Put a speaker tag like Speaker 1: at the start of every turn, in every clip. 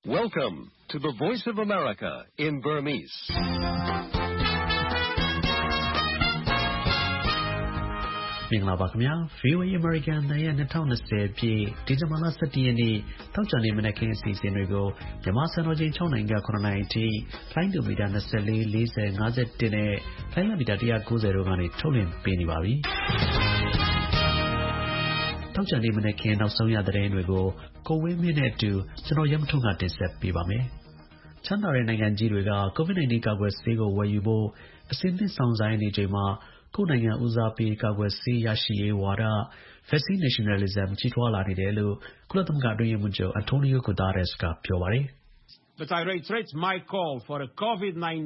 Speaker 1: Welcome to the Voice of America in Burmese.
Speaker 2: ။မင်္ဂလာပါခင်ဗျာ VOA American ရဲ့2020ပြည့်ဒီဇင်ဘာလ17ရက်နေ့တောက်ကြနေမနက်ခင်းအစီအစဉ်တွေကိုမြန်မာစံတော်ချိန်6နိုင်က9နိုင်အထိလိုင်းဒိုမီတာ24 40 51နဲ့လိုင်းမီတာ190တို့ကနေထုတ်လွှင့်ပေးနေပါပြီ။တောက်ကြနေမနက်ခင်းနောက်ဆုံးရသတင်းတွေကိုကိုဝင်းမင်းနဲ့အတူကျွန်တော်ရမထုံကတင်ဆက်ပေးပါမယ်။ချမ်းသာတဲ့နိုင်ငံကြီးတွေက COVID-19 ကာကွယ်ဆေးကိုဝယ်ယူဖို့အစဉ်သင့်ဆောင်ဆိုင်နေချိန်မှာကိုယ်နိုင်ငံဦးစားပေးကာကွယ်ဆေးရရှိရေးဝါဒ Vaccine Nationalism ကြီးထွားလာနေတယ်လို့ကုလသမဂ္ဂအတွင်းရေးမှူးချုပ် Antonio Guterres ကပြောပါတယ်။
Speaker 3: But I reiterate my call for a COVID-19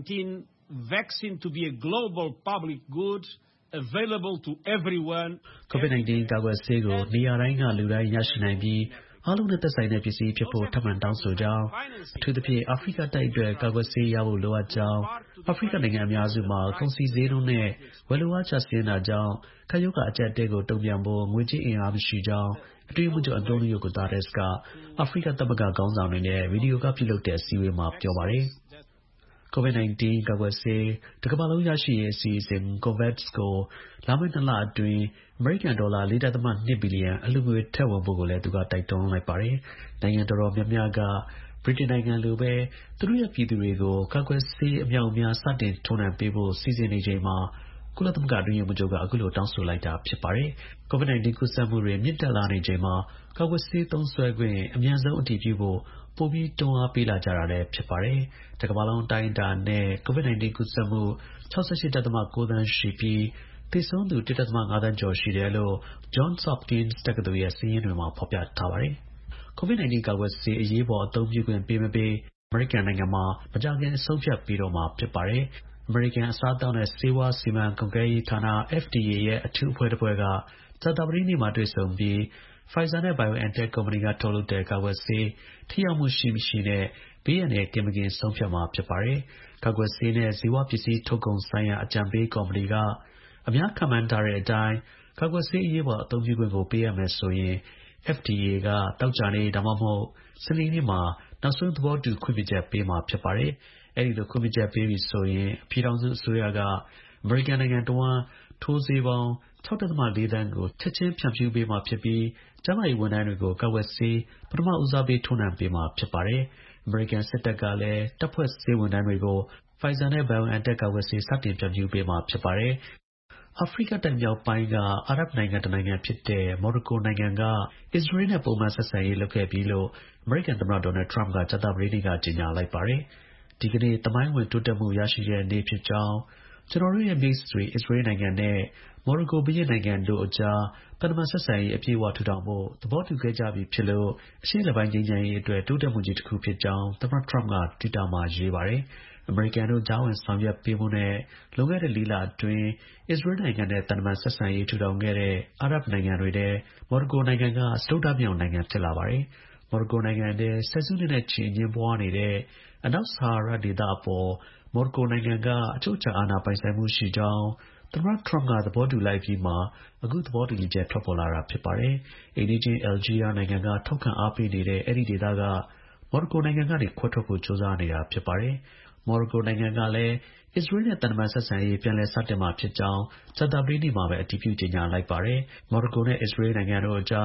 Speaker 3: vaccine to be a global public good available to everyone.
Speaker 2: COVID-19 ကာကွယ်ဆေးကိုနေရာတိုင်းကလူတိုင်းရရှိနိုင်ပြီးအားလုံးနဲ့သက်ဆိုင်တဲ့ပစ္စည်းဖြစ်ဖို့ထပ်မံတောင်းဆိုကြောင်းအထူးသဖြင့်အာဖရိကတိုက်အတွက်ကာကွယ်ဆေးရဖို့လိုအပ်ကြောင်းအာဖရိကနိုင်ငံအများစုမှာကုန်စည်ဈေးနှုန်းနဲ့ဝယ်လိုအားကျဆင်းတာကြောင့်ခရိုးကအကျပ်တဲကိုတုံ့ပြန်ဖို့ငွေကြေးအင်အားမရှိကြောင်းအတွင်းမှုချုပ် Antonio Guterres ကအာဖရိကသမဂ္ဂခေါင်းဆောင်တွေနဲ့ဗီဒီယိုကပြုလုပ်တဲ့အစည်းအဝေးမှာပြောပါတယ်။ COVID-19 ကာကွယ်ဆေးတစ်ကမ္ဘာလုံးရရှိရေးအစီအစဉ် COVAX ကိုလာမယ့်2လအတွင်းအမေရိကန်ဒေါ်လာ 4.2 ဘီလီယံအလှူငွေထည့်ဝင်ဖို့ကိုလည်းသူကတိုက်တွန်းလိုက်ပါတယ်။နိုင်ငံတော်တော်များများကဗြိတိန်နိုင်ငံလိုပဲသူတို့ရဲ့ပြည်သူတွေကိုကာကွယ်ဆေးအမြောက်အများစတင်ထိုးနှံပေးဖို့စီစဉ်နေချိန်မှာကုလသမဂ္ဂအတွင်းရေးမှူးချုပ်ကအခုလိုတောင်းဆိုလိုက်တာဖြစ်ပါတယ်။ COVID-19 ကူးစက်မှုတွေမြင့်တက်လာနေချိန်မှာကာကွယ်ဆေးသုံးစွဲခွင့်အမြန်ဆုံးအတည်ပြုဖို့ပိုပြီးတွန်းအားပေးလာကြတာလည်းဖြစ်ပါတယ်။တစ်ကမ္ဘာလုံးတိုင်းအတာနဲ့ COVID-19 ကူးစက်မှု 68.9 သန်းရှိပြီးသေဆုံးသူ 1.5 သန်းကျော်ရှိတယ်လို့ Johns Hopkins တက္ကသိုလ်ရဲ့စာရင်းတွေမှာဖော်ပြထားပါတယ်။ COVID-19 ကာကွယ်ဆေးအရေးပေါ်အသုံးပြုခွင့်ပေးမပေးအမေရိကန်နိုင်ငံမှာမကြာခင်ဆုံးဖြတ်ပေးတော့မှာဖြစ်ပါတယ်။အမေရိကန်အစားအသောက်နဲ့ဆေးဝါးစီမံကွပ်ကဲရေးဌာန FDA ရဲ့အထူးအဖွဲ့တစ်ဖွဲ့ကကြာသပတေးနေ့မှာတွေ့ဆုံပြီးPfizer နဲ့ BioNTech ကုမ္ပဏီကထုတ်လုပ်တဲ့ကာကွယ်ဆေးထိရောက်မှုရှိမရှိနဲ့ဘေးအန္တရာယ်ကင်းမကင်းဆုံးဖြတ်မှာဖြစ်ပါတယ်။ကာကွယ်ဆေးနဲ့ဇီဝပစ္စည်းထုတ်ကုန်ဆိုင်ရာအကြံပေးကော်မတီကအများခန့်မှန်းထားတဲ့အတိုင်းကာကွယ်ဆေးအရေးပေါ်အသုံးပြုခွင့်ကိုပေးရမယ်ဆိုရင်FDA ကသောကြာနေ့ဒါမှမဟုတ်စနေနေ့မှာနောက်ဆုံးသဘောတူခွင့်ပြုချက်ပေးမှာဖြစ်ပါတယ်။အဲဒီလိုခွင့်ပြုချက်ပေးပြီဆိုရင်ပြည်ထောင်စုအစိုးရကအမေရိကန်နိုင်ငံတစ်ဝန်းထိုးဆေးပေါင်း 6.4 သန်းကိုချက်ချင်းဖြန့်ဖြူးပေးမှာဖြစ်ပြီးကျန်းမာရေးဝန်ထမ်းတွေကိုကာကွယ်ဆေးပထမဦးစားပေးထိုးနှံပေးမှာဖြစ်ပါတယ်။အမေရိကန်စစ်တပ်ကလည်းတပ်ဖွဲ့ဆေးဝန်ထမ်းတွေကိုPfizer နဲ့ BioNTech ကာကွယ်ဆေးစတင်ဖြန့်ဖြူးပေးမှာဖြစ်ပါတယ်။အာဖရိကတိုက်မြောက်ပိုင်းကအာရပ်နိုင်ငံတစ်နိုင်ငံဖြစ်တဲ့မော်ရိုကိုနိုင်ငံကအစ္စရေးနဲ့ပုံမှန်ဆက်ဆံရေးလုပ်ခဲ့ပြီလို့အမေရိကန်သမ္မတဒေါ်နယ်ထရမ့်ကကြာသပတေးနေ့ကကြေညာလိုက်ပါတယ်။ဒီကနေ့သမိုင်းဝင်တိုးတက်မှုရရှိတဲ့နေ့ဖြစ်ကြောင်းကျွန်တော်တို့ရဲ့မိတ်ဆွေအစ္စရေးနိုင်ငံနဲ့မော်ရိုကိုဘုရင့်နိုင်ငံတို့အကြားသံတမန်ဆက်ဆံရေးအပြည့်အဝထူထောင်ဖို့သဘောတူခဲ့ကြပြီဖြစ်လို့အရှေ့လက်ပိုင်းငြိမ်းချမ်းရေးအတွက်တိုးတက်မှုကြီးတစ်ခုဖြစ်ကြောင်းသမ္မတထရမ့်ကတွစ်တာမှာရေးပါတယ်။အမေရိကန်တို့ကြားဝင်ဆောင်ရွက်ပေးမှုနဲ့လွန်ခဲ့တဲ့4 လအတွင်းအစ္စရေးနိုင်ငံနဲ့သံတမန်ဆက်ဆံရေးထူထောင်ခဲ့တဲ့အာရပ်နိုင်ငံတွေထဲမော်ရိုကိုနိုင်ငံကစတုတ္ထမြောက်နိုင်ငံဖြစ်လာပါတယ်။မော်ရိုကိုနိုင်ငံထဲဆယ်စုနှစ်နဲ့ချီအငြင်းပွားနေတဲ့အနောက်ဆာဟာရဒေသအပေါ်မော်ရိုကိုနိုင်ငံကအချုပ်အခြာအာဏာပိုင်ဆိုင်မှုရှိကြောင်းသမ္မတထရမ့်ကသဘောတူလိုက်ပြီးမှအခုသဘောတူညီချက်ထွက်ပေါ်လာတာဖြစ်ပါတယ်။အိမ်နီးချင်းအယ်ဂျီးယားနိုင်ငံကထောက်ခံအားပေးနေတဲ့အဲဒီဒေသကမော်ရိုကိုနိုင်ငံကနေခွဲထွက်ဖို့ကြိုးစားနေတာဖြစ်ပါတယ်။မော်ရိုကိုနိုင်ငံကလည်းအစ္စရေးနဲ့သံတမန်ဆက်ဆံရေးပြန်လည်စတင်မှာဖြစ်ကြောင်းကြာသပတေးနေ့မှာပဲအတည်ပြုကြေညာလိုက်ပါတယ်။မော်ရိုကိုနဲ့အစ္စရေးနိုင်ငံတို့အကြား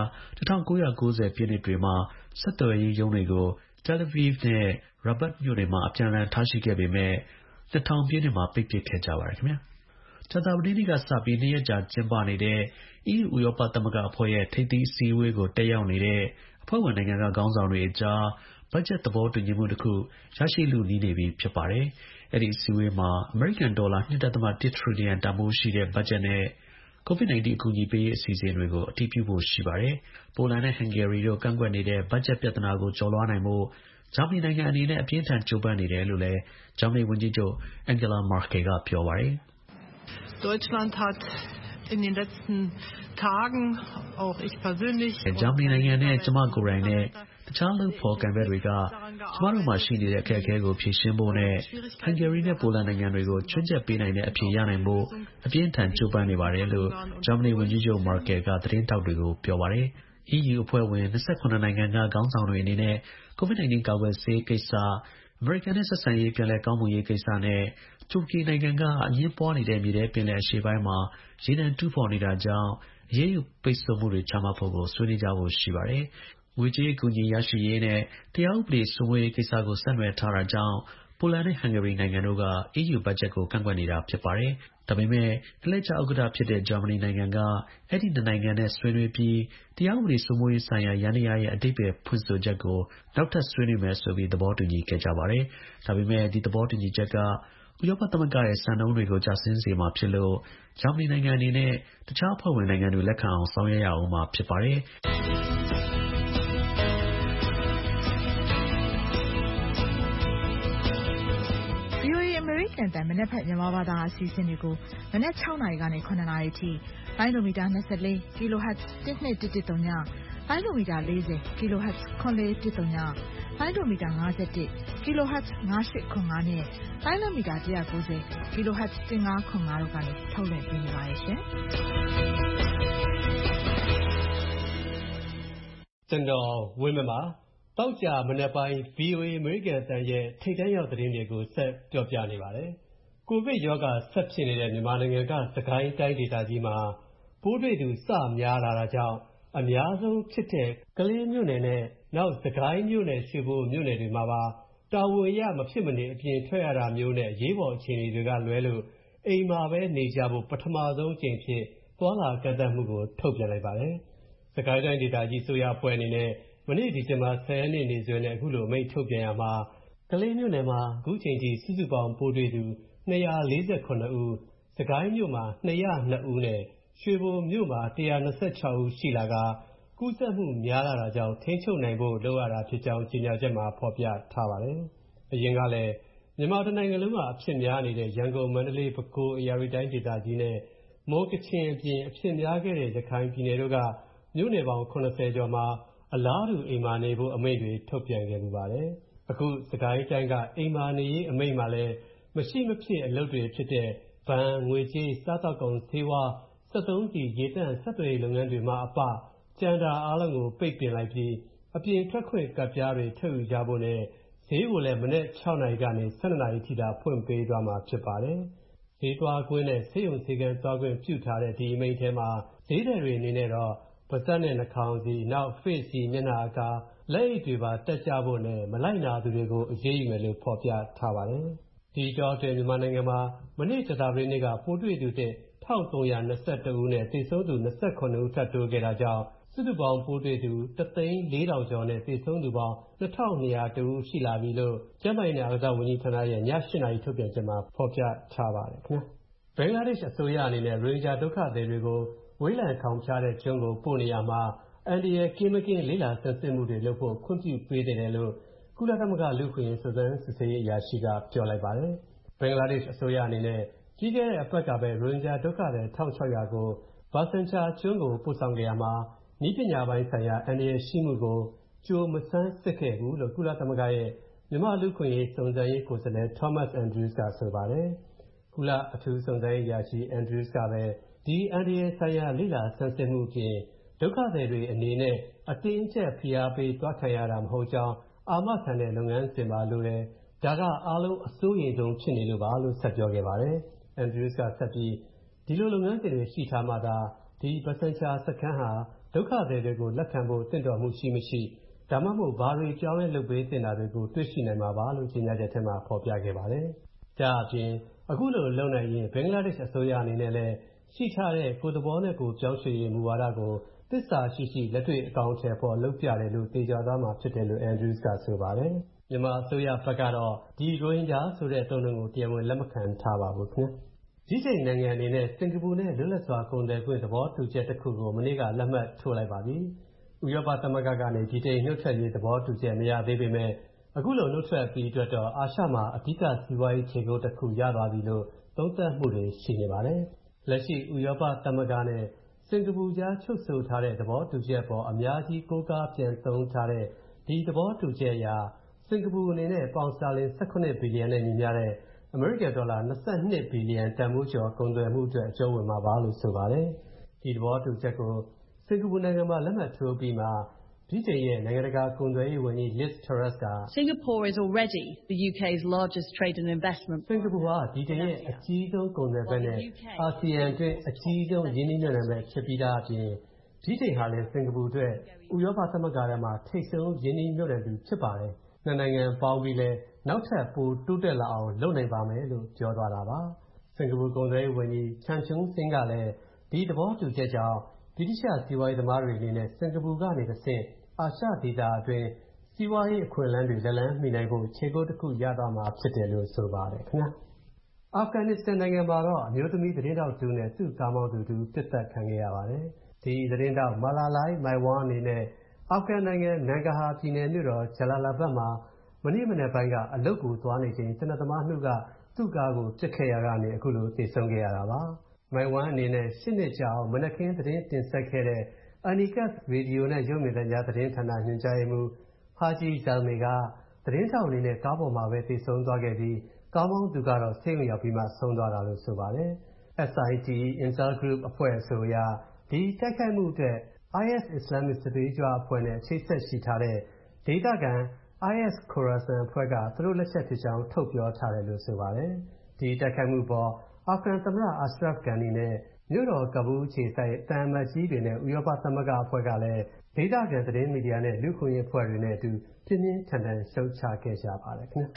Speaker 2: 1990ပြည့်နှစ်တွေမှာဆက်သွယ်ရေးရုံးတွေကို Tel Aviv နဲ့ Rabat မြို့တွေမှာအပြန်အလှန်ထားရှိခဲ့ပေမဲ့2000ပြည့်နှစ်မှာပိတ်ပစ်ခဲ့ကြပါတယ်ခင်ဗျာ။ကြာသပတေးနေ့ကစပြီး2 ရက်ကြာကျင်းပနေတဲ့ EU ဥရောပသမဂ္ဂအဖွဲ့ရဲ့ထိပ်သီးအစည်းအဝေးကိုတက်ရောက်နေတဲ့အဖွဲ့ဝင်နိုင်ငံကခေါင်းဆောင်တွေအကြားဘတ်ဂျက်သဘောတူညီမှုတစ်ခုရရှိလုနီးနေပြီဖြစ်ပါတယ်။အဲဒီအစည်းအဝေးမှာအမေရိကန်ဒေါ်လာ 2.1 ထရီလီယံတန်ဖိုးရှိတဲ့ဘတ်ဂျက်နဲ့COVID-19 အကူအညီပေးရေးအစီအစဉ်တွေကိုအတည်ပြုဖို့ရှိပါတယ်။ပိုလန်နဲ့ဟန်ဂေရီတို့ကန့်ကွက်နေတဲ့ဘတ်ဂျက်ပြဿနာကိုကျော်လွှားနိုင်ဖို့ဂျာမနီနိုင်ငံအနေနဲ့အပြင်းအထန်ကြိုးပမ်းနေတယ်လို့လည်းဂျာမနီဝန်ကြီးချုပ် Angela Merkel ကပြောပါတယ်။
Speaker 4: Deutschland hat in den letzten Tagen auch ich persönlich
Speaker 2: ဂျာမနီနိုင်ငံနဲ့ကျမကိုယ်တိုင်နဲ့တခြားလုပ်ဖော်ကိုင်ဘက်တွေကကျမတို့မှာရှိနေတဲ့အခက်အခဲကိုဖြေရှင်းဖို့နဲ့ဟန်ဂေရီနဲ့ပိုလန်နိုင်ငံတွေကိုချွင်းချက်ပေးနိုင်တဲ့အဖြေရနိုင်ဖို့အပြင်းအထန်ကြိုးပမ်းနေပါတယ်လို့ဂျာမနီဝန်ကြီးချုပ် Merkel ကသတင်းထောက်တွေကိုပြောပါတယ်။ EU အဖွဲ့ဝင်28နိုင်ငံကခေါင်းဆောင်တွေအနေနဲ့ COVID-19 ကာကွယ်ဆေးကိစ္စ၊ အမေရိကန်နဲ့ဆက်ဆံရေးပြန်လည်ကောင်းမွန်ရေးကိစ္စနဲ့ တူရကီနိုင်ငံက အငြင်းပွားနေတဲ့ မြေထဲပင်လယ်အရှေ့ပိုင်းမှာ ရေနံတူးဖော်နေတာကြောင့် အရေးယူပိတ်ဆို့မှုတွေချမှတ်ဖို့ကို ဆွေးနွေးကြဖို့ရှိပါတယ်။ ငွေကြေးအကူအညီရရှိရေးနဲ့ တရားဥပဒေစိုးမိုးရေးကိစ္စကိုဆက်နွယ်ထားတာကြောင့် ပိုလန်နဲ့ဟန်ဂေရီနိုင်ငံတို့က EU ဘတ်ဂျက်ကိုကန့်ကွက်နေတာဖြစ်ပါတယ်။ ဒါပေမဲ့ အလှည့်ကျဥက္ကဋ္ဌဖြစ်တဲ့ ဂျာမနီနိုင်ငံက အဲဒီ နှစ်နိုင်ငံနဲ့ဆွေးနွေးပြီး တရားဥပဒေစိုးမိုးရေးဆိုင်ရာယန္တရားရဲ့ အဓိပ္ပာယ်ဖွင့်ဆိုချက်ကို နောက်ထပ်ဆွေးနွေးမယ်ဆိုပြီး သဘောတူညီခဲ့ကြပါတယ်။ ဒါပေမဲ့ ဒီသဘောတူညီချက်က ဥရောပသမဂ္ဂရဲ့ စံနှုန်းတွေကို ကျဆင်းစေမှာဖြစ်လို့ ဂျာမနီနိုင်ငံအနေနဲ့ တခြားအဖွဲ့ဝင်နိုင်ငံတွေလက်ခံအောင်ဆောင်ရွက်ရဦးမှာဖြစ်ပါတယ်။
Speaker 5: VOA အမေရိကန်အသံမနက်ဖြန်မြန်မာဘာသာအစီအစဉ်တွေကိုမနက်6နာရီကနေ9နာရီထိလိုင်းဒိုမီတာ24 kHz 1210 လိုင်းဒိုမီတာ40 kHz 9410လိုင်းဒိုမီတာ51 kHz 9805နဲ့လိုင်းဒိုမီတာ190 kHz 1505တို့ကနေထုတ်လွှင့်ပေးနေပါတယ်ရှင်။
Speaker 6: ကျွန်တော်ဝင်းမမှာတောက်ကြမနက်ပိုင်း VOA အမေရိကန်အသံရဲ့ထိပ်တန်းရောက်သတင်းတွေကိုဆက်ပြောပြနေပါတယ်။ကိုဗစ်ရောဂါဆက်ဖြစ်နေတဲ့မြန်မာနိုင်ငံကစကိုင်းတိုင်းဒေသကြီးမှာပိုးတွေ့သူစများလာတာကြောင့်အများဆုံးဖြစ်တဲ့ကလေးမြို့နယ်နဲ့နောက်စကိုင်းမြို့နယ်ရွှေဘိုမြို့နယ်တွေမှာပါတာဝန်ရမဖြစ်မနေအပြင်ထွက်ရတာမျိုးနဲ့ရေးပေါ်အခြေအနေတွေကလွဲလို့အိမ်မှာပဲနေကြဖို့ပထမဆုံးအကြိမ်ဖြစ်သွားလာကန့်သတ်မှုကိုထုတ်ပြန်လိုက်ပါတယ်။စကိုင်းတိုင်းဒေသကြီးဆိုရအဖွဲ့အနေနဲ့မနေ့ဒီဇင်ဘာ10ရက်နေ့နေ့စွဲနဲ့အခုလိုအမိန့်ထုတ်ပြန်ရမှာကလေးမြို့နယ်မှာအခုချိန်ထိစုစုပေါင်းပိုးတွေ့သူ248ဦးစကိုင်းမြို့မှာ202ဦးနဲ့ရွှေဘိုမြို့မှာ126ဦးရှိလာကကူးစက်မှုများလာတာကြောင့်ထိန်းချုပ်နိုင်ဖို့လုပ်ရတာဖြစ်ကြောင်းကြေညာချက်မှာဖော်ပြထားပါတယ်။အရင်ကလည်းမြန်မာတိုင်းနိုင်ငံလုံးမှာအဖြစ်များနေတဲ့ရန်ကုန်မန္တလေးပဲခူးအေရရီတိုင်းဒေသကြီးနဲ့မွန်ကချင်အပြင်အဖြစ်များခဲ့တဲ့ရခိုင်ပြည်နယ်တို့ကမြို့နယ်ပေါင်း80ကျော်မှာအလားတူအိမ်မာနေဖို့အမိန့်တွေထုတ်ပြန်ခဲ့ပူပါတယ်။အခုစကိုင်းတိုင်းကအိမ်မာနေရေးအမိန့်မှာလည်းမရှိမဖြစ်အလုပ်တွေဖြစ်တဲ့ဘဏ်ငွေကြေးစားသောက်ကုန်ဆေးဝါး73စီရေတန့်ဆက်သွယ်ရေးလုပ်ငန်းတွေမှာအပကြံတာအားလုံးကိုပိတ်ပင်လိုက်ပြီးအပြင်ထွက်ခွင့်ကတ်ပြားတွေထုတ်ယူကြဖို့နဲ့ဈေးကိုလည်းမနေ့6နာရီကနေ12နာရီထိသာဖွင့်ပေးသွားမှာဖြစ်ပါတယ်။ဈေးသွားခွင့်နဲ့ဆေးရုံဆေးကန်းသွားခွင့်ပြုထားတဲ့ဒီအမိန့်ထဲမှာဈေးတယ်တွေအနေနဲ့တော့ပါးစပ်နဲ့နှာခေါင်းစီနောက် face စီမျက်နှာအကာလက်အိတ်တွေပါတက်ကြဖို့နဲ့မလိုက်နာသူတွေကိုအရေးယူမယ်လို့ဖော်ပြထားပါတယ်။ဒီတော့မြန်မာနိုင်ငံမှာမနေ့ကြာသပတေးနေ့ကပိုးတွေ့သူတဲ့1321ဦးနဲ့သေဆုံးသူ29ဦးထပ်တိုးခဲ့တာကြောင့်စုစုပေါင်းပိုးတွေ့သူ1,400,000ကျော်နဲ့သေဆုံးသူပေါင်း2,200ဦးရှိလာပြီလို့ကျန်းမာရေးနဲ့အားကစားဝန်ကြီးဌာနရဲ့ည8နာရီထုတ်ပြန်ချက်မှာဖော်ပြထားပါတယ်ခင်ဗျာ။ဘင်္ဂလားဒေ့ရှ်အစိုးရအနေနဲ့ရိုဟင်ဂျာဒုက္ခသည်တွေကိုဝေးလံခေါင်ဖျားတဲ့ကျွန်းကိုပို့နေရမှာအန်ဒီရဲ့ကင်းမကင်းလေးလာဆန်းစစ်မှုတွေလုပ်ဖို့ခွင့်ပြုပေးတယ်လို့ကုလသမဂ္ဂလူ့အခွင့်အရေးစုံစမ်းစစ်ဆေးရေးအရာရှိကပြောလိုက်ပါတယ်။ဘင်္ဂလားဒေ့ရှ်အစိုးရအနေနဲ့ကြီးခဲ့တဲ့အပတ်ကပဲရိုဟင်ဂျာဒုက္ခသည်1,600ကိုဘာဆန်ချာကျွန်းကိုပို့ဆောင်ခဲ့ရမှာနည်းပညာပိုင်းဆိုင်ရာအန္တရာယ်ရှိမှုကိုကြိုမဆန်းစစ်ခဲ့ဘူးလို့ကုလသမဂ္ဂရဲ့မြန်မာလူ့အခွင့်အရေးစုံစမ်းရေးကိုယ်စားလှယ် Thomas Andrews ကဆိုပါတယ်။ကုလအထူးစုံစမ်းရေးအရာရှိ Andrews ကပဲဒီအန္တရာယ်ဆိုင်ရာလေ့လာဆန်းစစ်မှုအပြင်ဒုက္ခသည်တွေအနေနဲ့အတင်းအကျပ်ဖိအားပေးသွားခံရတာမဟုတ်ကြောင်းအာမခံတဲ့လုပ်ငန်းစဉ်ပါလို့တယ်ဒါကအားလုံးအစိုးရိမ်ဆုံးဖြစ်နေလို့ပါလို့ဆက်ပြောခဲ့ပါတယ်။ Andrews ကဆက်ပြီးဒီလိုလုပ်ငန်းစဉ်တွေရှိထားမှသာဒီဘာဆန်ချာစခန်းဟာဒုက္ခသည်တွေကိုလက်ခံဖို့တင့်တော်မှုရှိမရှိဒါမှမဟုတ်ဘာတွေပြောင်းလဲလုပ်ပေးသင့်တာတွေကိုတွေ့ရှိနိုင်မှာပါလို့ကြေညာချက်ထဲမှာဖော်ပြခဲ့ပါတယ်။ဒါအပြင်အခုလိုလုပ်နိုင်ရင်ဘင်္ဂလားဒေ့ရှ်အစိုးရအနေနဲ့လည်းရှိထားတဲ့ကိုယ်သဘောနဲ့ကိုယ်ပြောင်းရွှေ့ရေးမူဝါဒကိုသစ္စာရှိလက်တွေ့အကောင်အထည်ဖော်လုပ်ပြတယ်လို့သေချာသွားမှာဖြစ်တယ်လို့ Andrews ကဆိုပါတယ်။မြန်မာအစိုးရဘက်ကတော့ဒီရိုဟင်ဂျာဆိုတဲ့အသုံးအနှုန်းကိုတရားဝင်လက်မခံထားပါဘူးခင်ဗျာ။ကြီးချိန်နိုင်ငံအနေနဲ့စင်ကာပူနဲ့လွတ်လပ်စွာကုန်သွယ်ခွင့်သဘောတူချက်တစ်ခုကိုမနေ့ကလက်မှတ်ထိုးလိုက်ပါပြီ။ဥရောပသမဂ္ဂကနေဒီချိန်နှုတ်ထွက်ရေးသဘောတူချက်မရသေးပေမဲ့အခုလိုနှုတ်ထွက်ပြီးအတွက်တော့အာရှမှာအဓိကစီးပွားရေးခြေကုပ်တစ်ခုရသွားပြီလို့သုံးသပ်မှုတွေရှိနေပါတယ်။လက်ရှိဥရောပသမဂ္ဂနဲ့စင်ကာပူကြားချုပ်ဆိုထားတဲ့သဘောတူချက်ပေါ်အများကြီးကိုးကားပြန်သုံးထားတဲ့ဒီသဘောတူချက်အရစင်ကာပူအနေနဲ့ပေါင်စတာလင်18ဘီလီယံနဲ့ညီမျှတဲ့အမေရိကန်ဒေါ်လာ22ဘီလီယံတန်ဖိုးကျော်ကုန်သွယ်မှုအတွက်အကျုံးဝင်မှာပါလို့ဆိုပါတယ်။ဒီသဘောတူချက်ကိုစစင်ကာပူနိုင်ငံမှာလက်မှတ်ထိုးပြီးမှဗြိတိန်ရဲ့နိုင်ငံတကာကုန်သွယ်ရေးဝန်ကြီး Liz Truss က
Speaker 7: Singapore is already the UK's largest trade and investment.
Speaker 6: စင်ကာပူဟာဗြိတိန်ရဲ့အကြီးဆုံးကုန်သွယ်ဘက်နဲ့အာဆီယံအတွင်းအကြီးဆုံးရင်းနှီးမြှုပ်နှံမဲ့ဖြစ်ပြီးသားအပြင်ဗြိတိန်ဟာလည်းစင်ကာပူအတွက်ဥရောပသမဂ္ဂထဲမှာထိပ်ဆုံးရင်းနှီးမြှုပ်နှံသူဖြစ်ပါတယ်။နှစ်နိုင်ငံပေါင်းပြီးလဲနောက်ထပ်ပိုတိုးတက်လာအောင်လုပ်နိုင်ပါမယ်လို့ပြောသွားတာပါ။စင်ကာပူကုန်သွယ်ရေးဝန်ကြီး Chan Chun Sing ကလည်းဒီသဘောတူချက်ကြောင့်ဗြိတိရှစီးပွားရေးသမားတွေအနေနဲ့စင်ကာပူကနေတစ်ဆင့်အာရှဒေသအတွင်းစီးပွားရေးအခွင့်အလမ်းတွေလက်လန်းမီနိုင်ဖို့ခြေကုပ်တစ်ခုရသွားမှာဖြစ်တယ်လို့ဆိုပါတယ်ခင်ဗျာ။အာဖဂန်နစ္စတန်နိုင်ငံမှာတော့အမျိုးသမီးသတင်းတောက်တူနဲ့သူ့ကားမောင်းသူတူပစ်သတ်ခံခဲ့ရပါတယ်။ဒီသတင်းတောက်မာလာလိုင်းမိုင်ဝမ်အနေနဲ့အာဖဂန်နိုင်ငံနန်ဂဟာပြည်နယ်မြို့တော်ဂျလာလာဘတ်မှာမနေ့မနက်ပိုင်းကအလုပ်ကိုသွားနေချိန်သေနတ်သမားနှုတ်ကသူ့ကားကိုပစ်ခဲ့ရကနေအခုလိုသေဆုံးခဲ့ရတာပါ။မိုင်ဝမ်အနေနဲ့8နှစ်ကြာအောင်မနက်ခင်းသတင်းတင်ဆက်ခဲ့တဲ့Anikat ရေဒီယိုနဲ့ရုပ်မြင်သံကြားသတင်းဌာနညွှန်ကြားရေးမှူးဟာဂျီဇာလ်မေကသတင်းထောက်အနေနဲ့ကားပေါ်မှာပဲသေဆုံးသွားခဲ့ပြီးကားမောင်းသူကတော့ဆေးရုံရောက်ပြီးမှဆုံးသွားတာလို့ဆိုပါတယ်။ SITE Intel Group အဖွဲ့အဆိုအရဒီတိုက်ခိုက်မှုအတွက် IS အစ္စလာမစ်စစ်သွေးကြွအဖွဲ့နဲ့ချိတ်ဆက်ရှိထားတဲ့ဒေသခံ IS Khorasan အဖွဲ့ကသူတို့လက်ချက်ဖြစ်ကြောင်းထုတ်ပြောထားတယ်လို့ဆိုပါတယ်။ဒီတိုက်ခိုက်မှုပေါ်အာဖဂန်သမ္မတ Ashraf Ghani နဲ့မြို့တော်ကာဘူးအခြေစိုက်သံအမတ်ကြီးတွေနဲ့ဥရောပသမဂ္ဂအဖွဲ့ကလည်းဒေသခံသတင်းမီဒီယာနဲ့လူ့အခွင့်အရေးအဖွဲ့တွေနဲ့အတူပြင်းပြင်းထန်ထန်ရှုတ်ချခဲ့ကြပါတယ်ခင်ဗျာ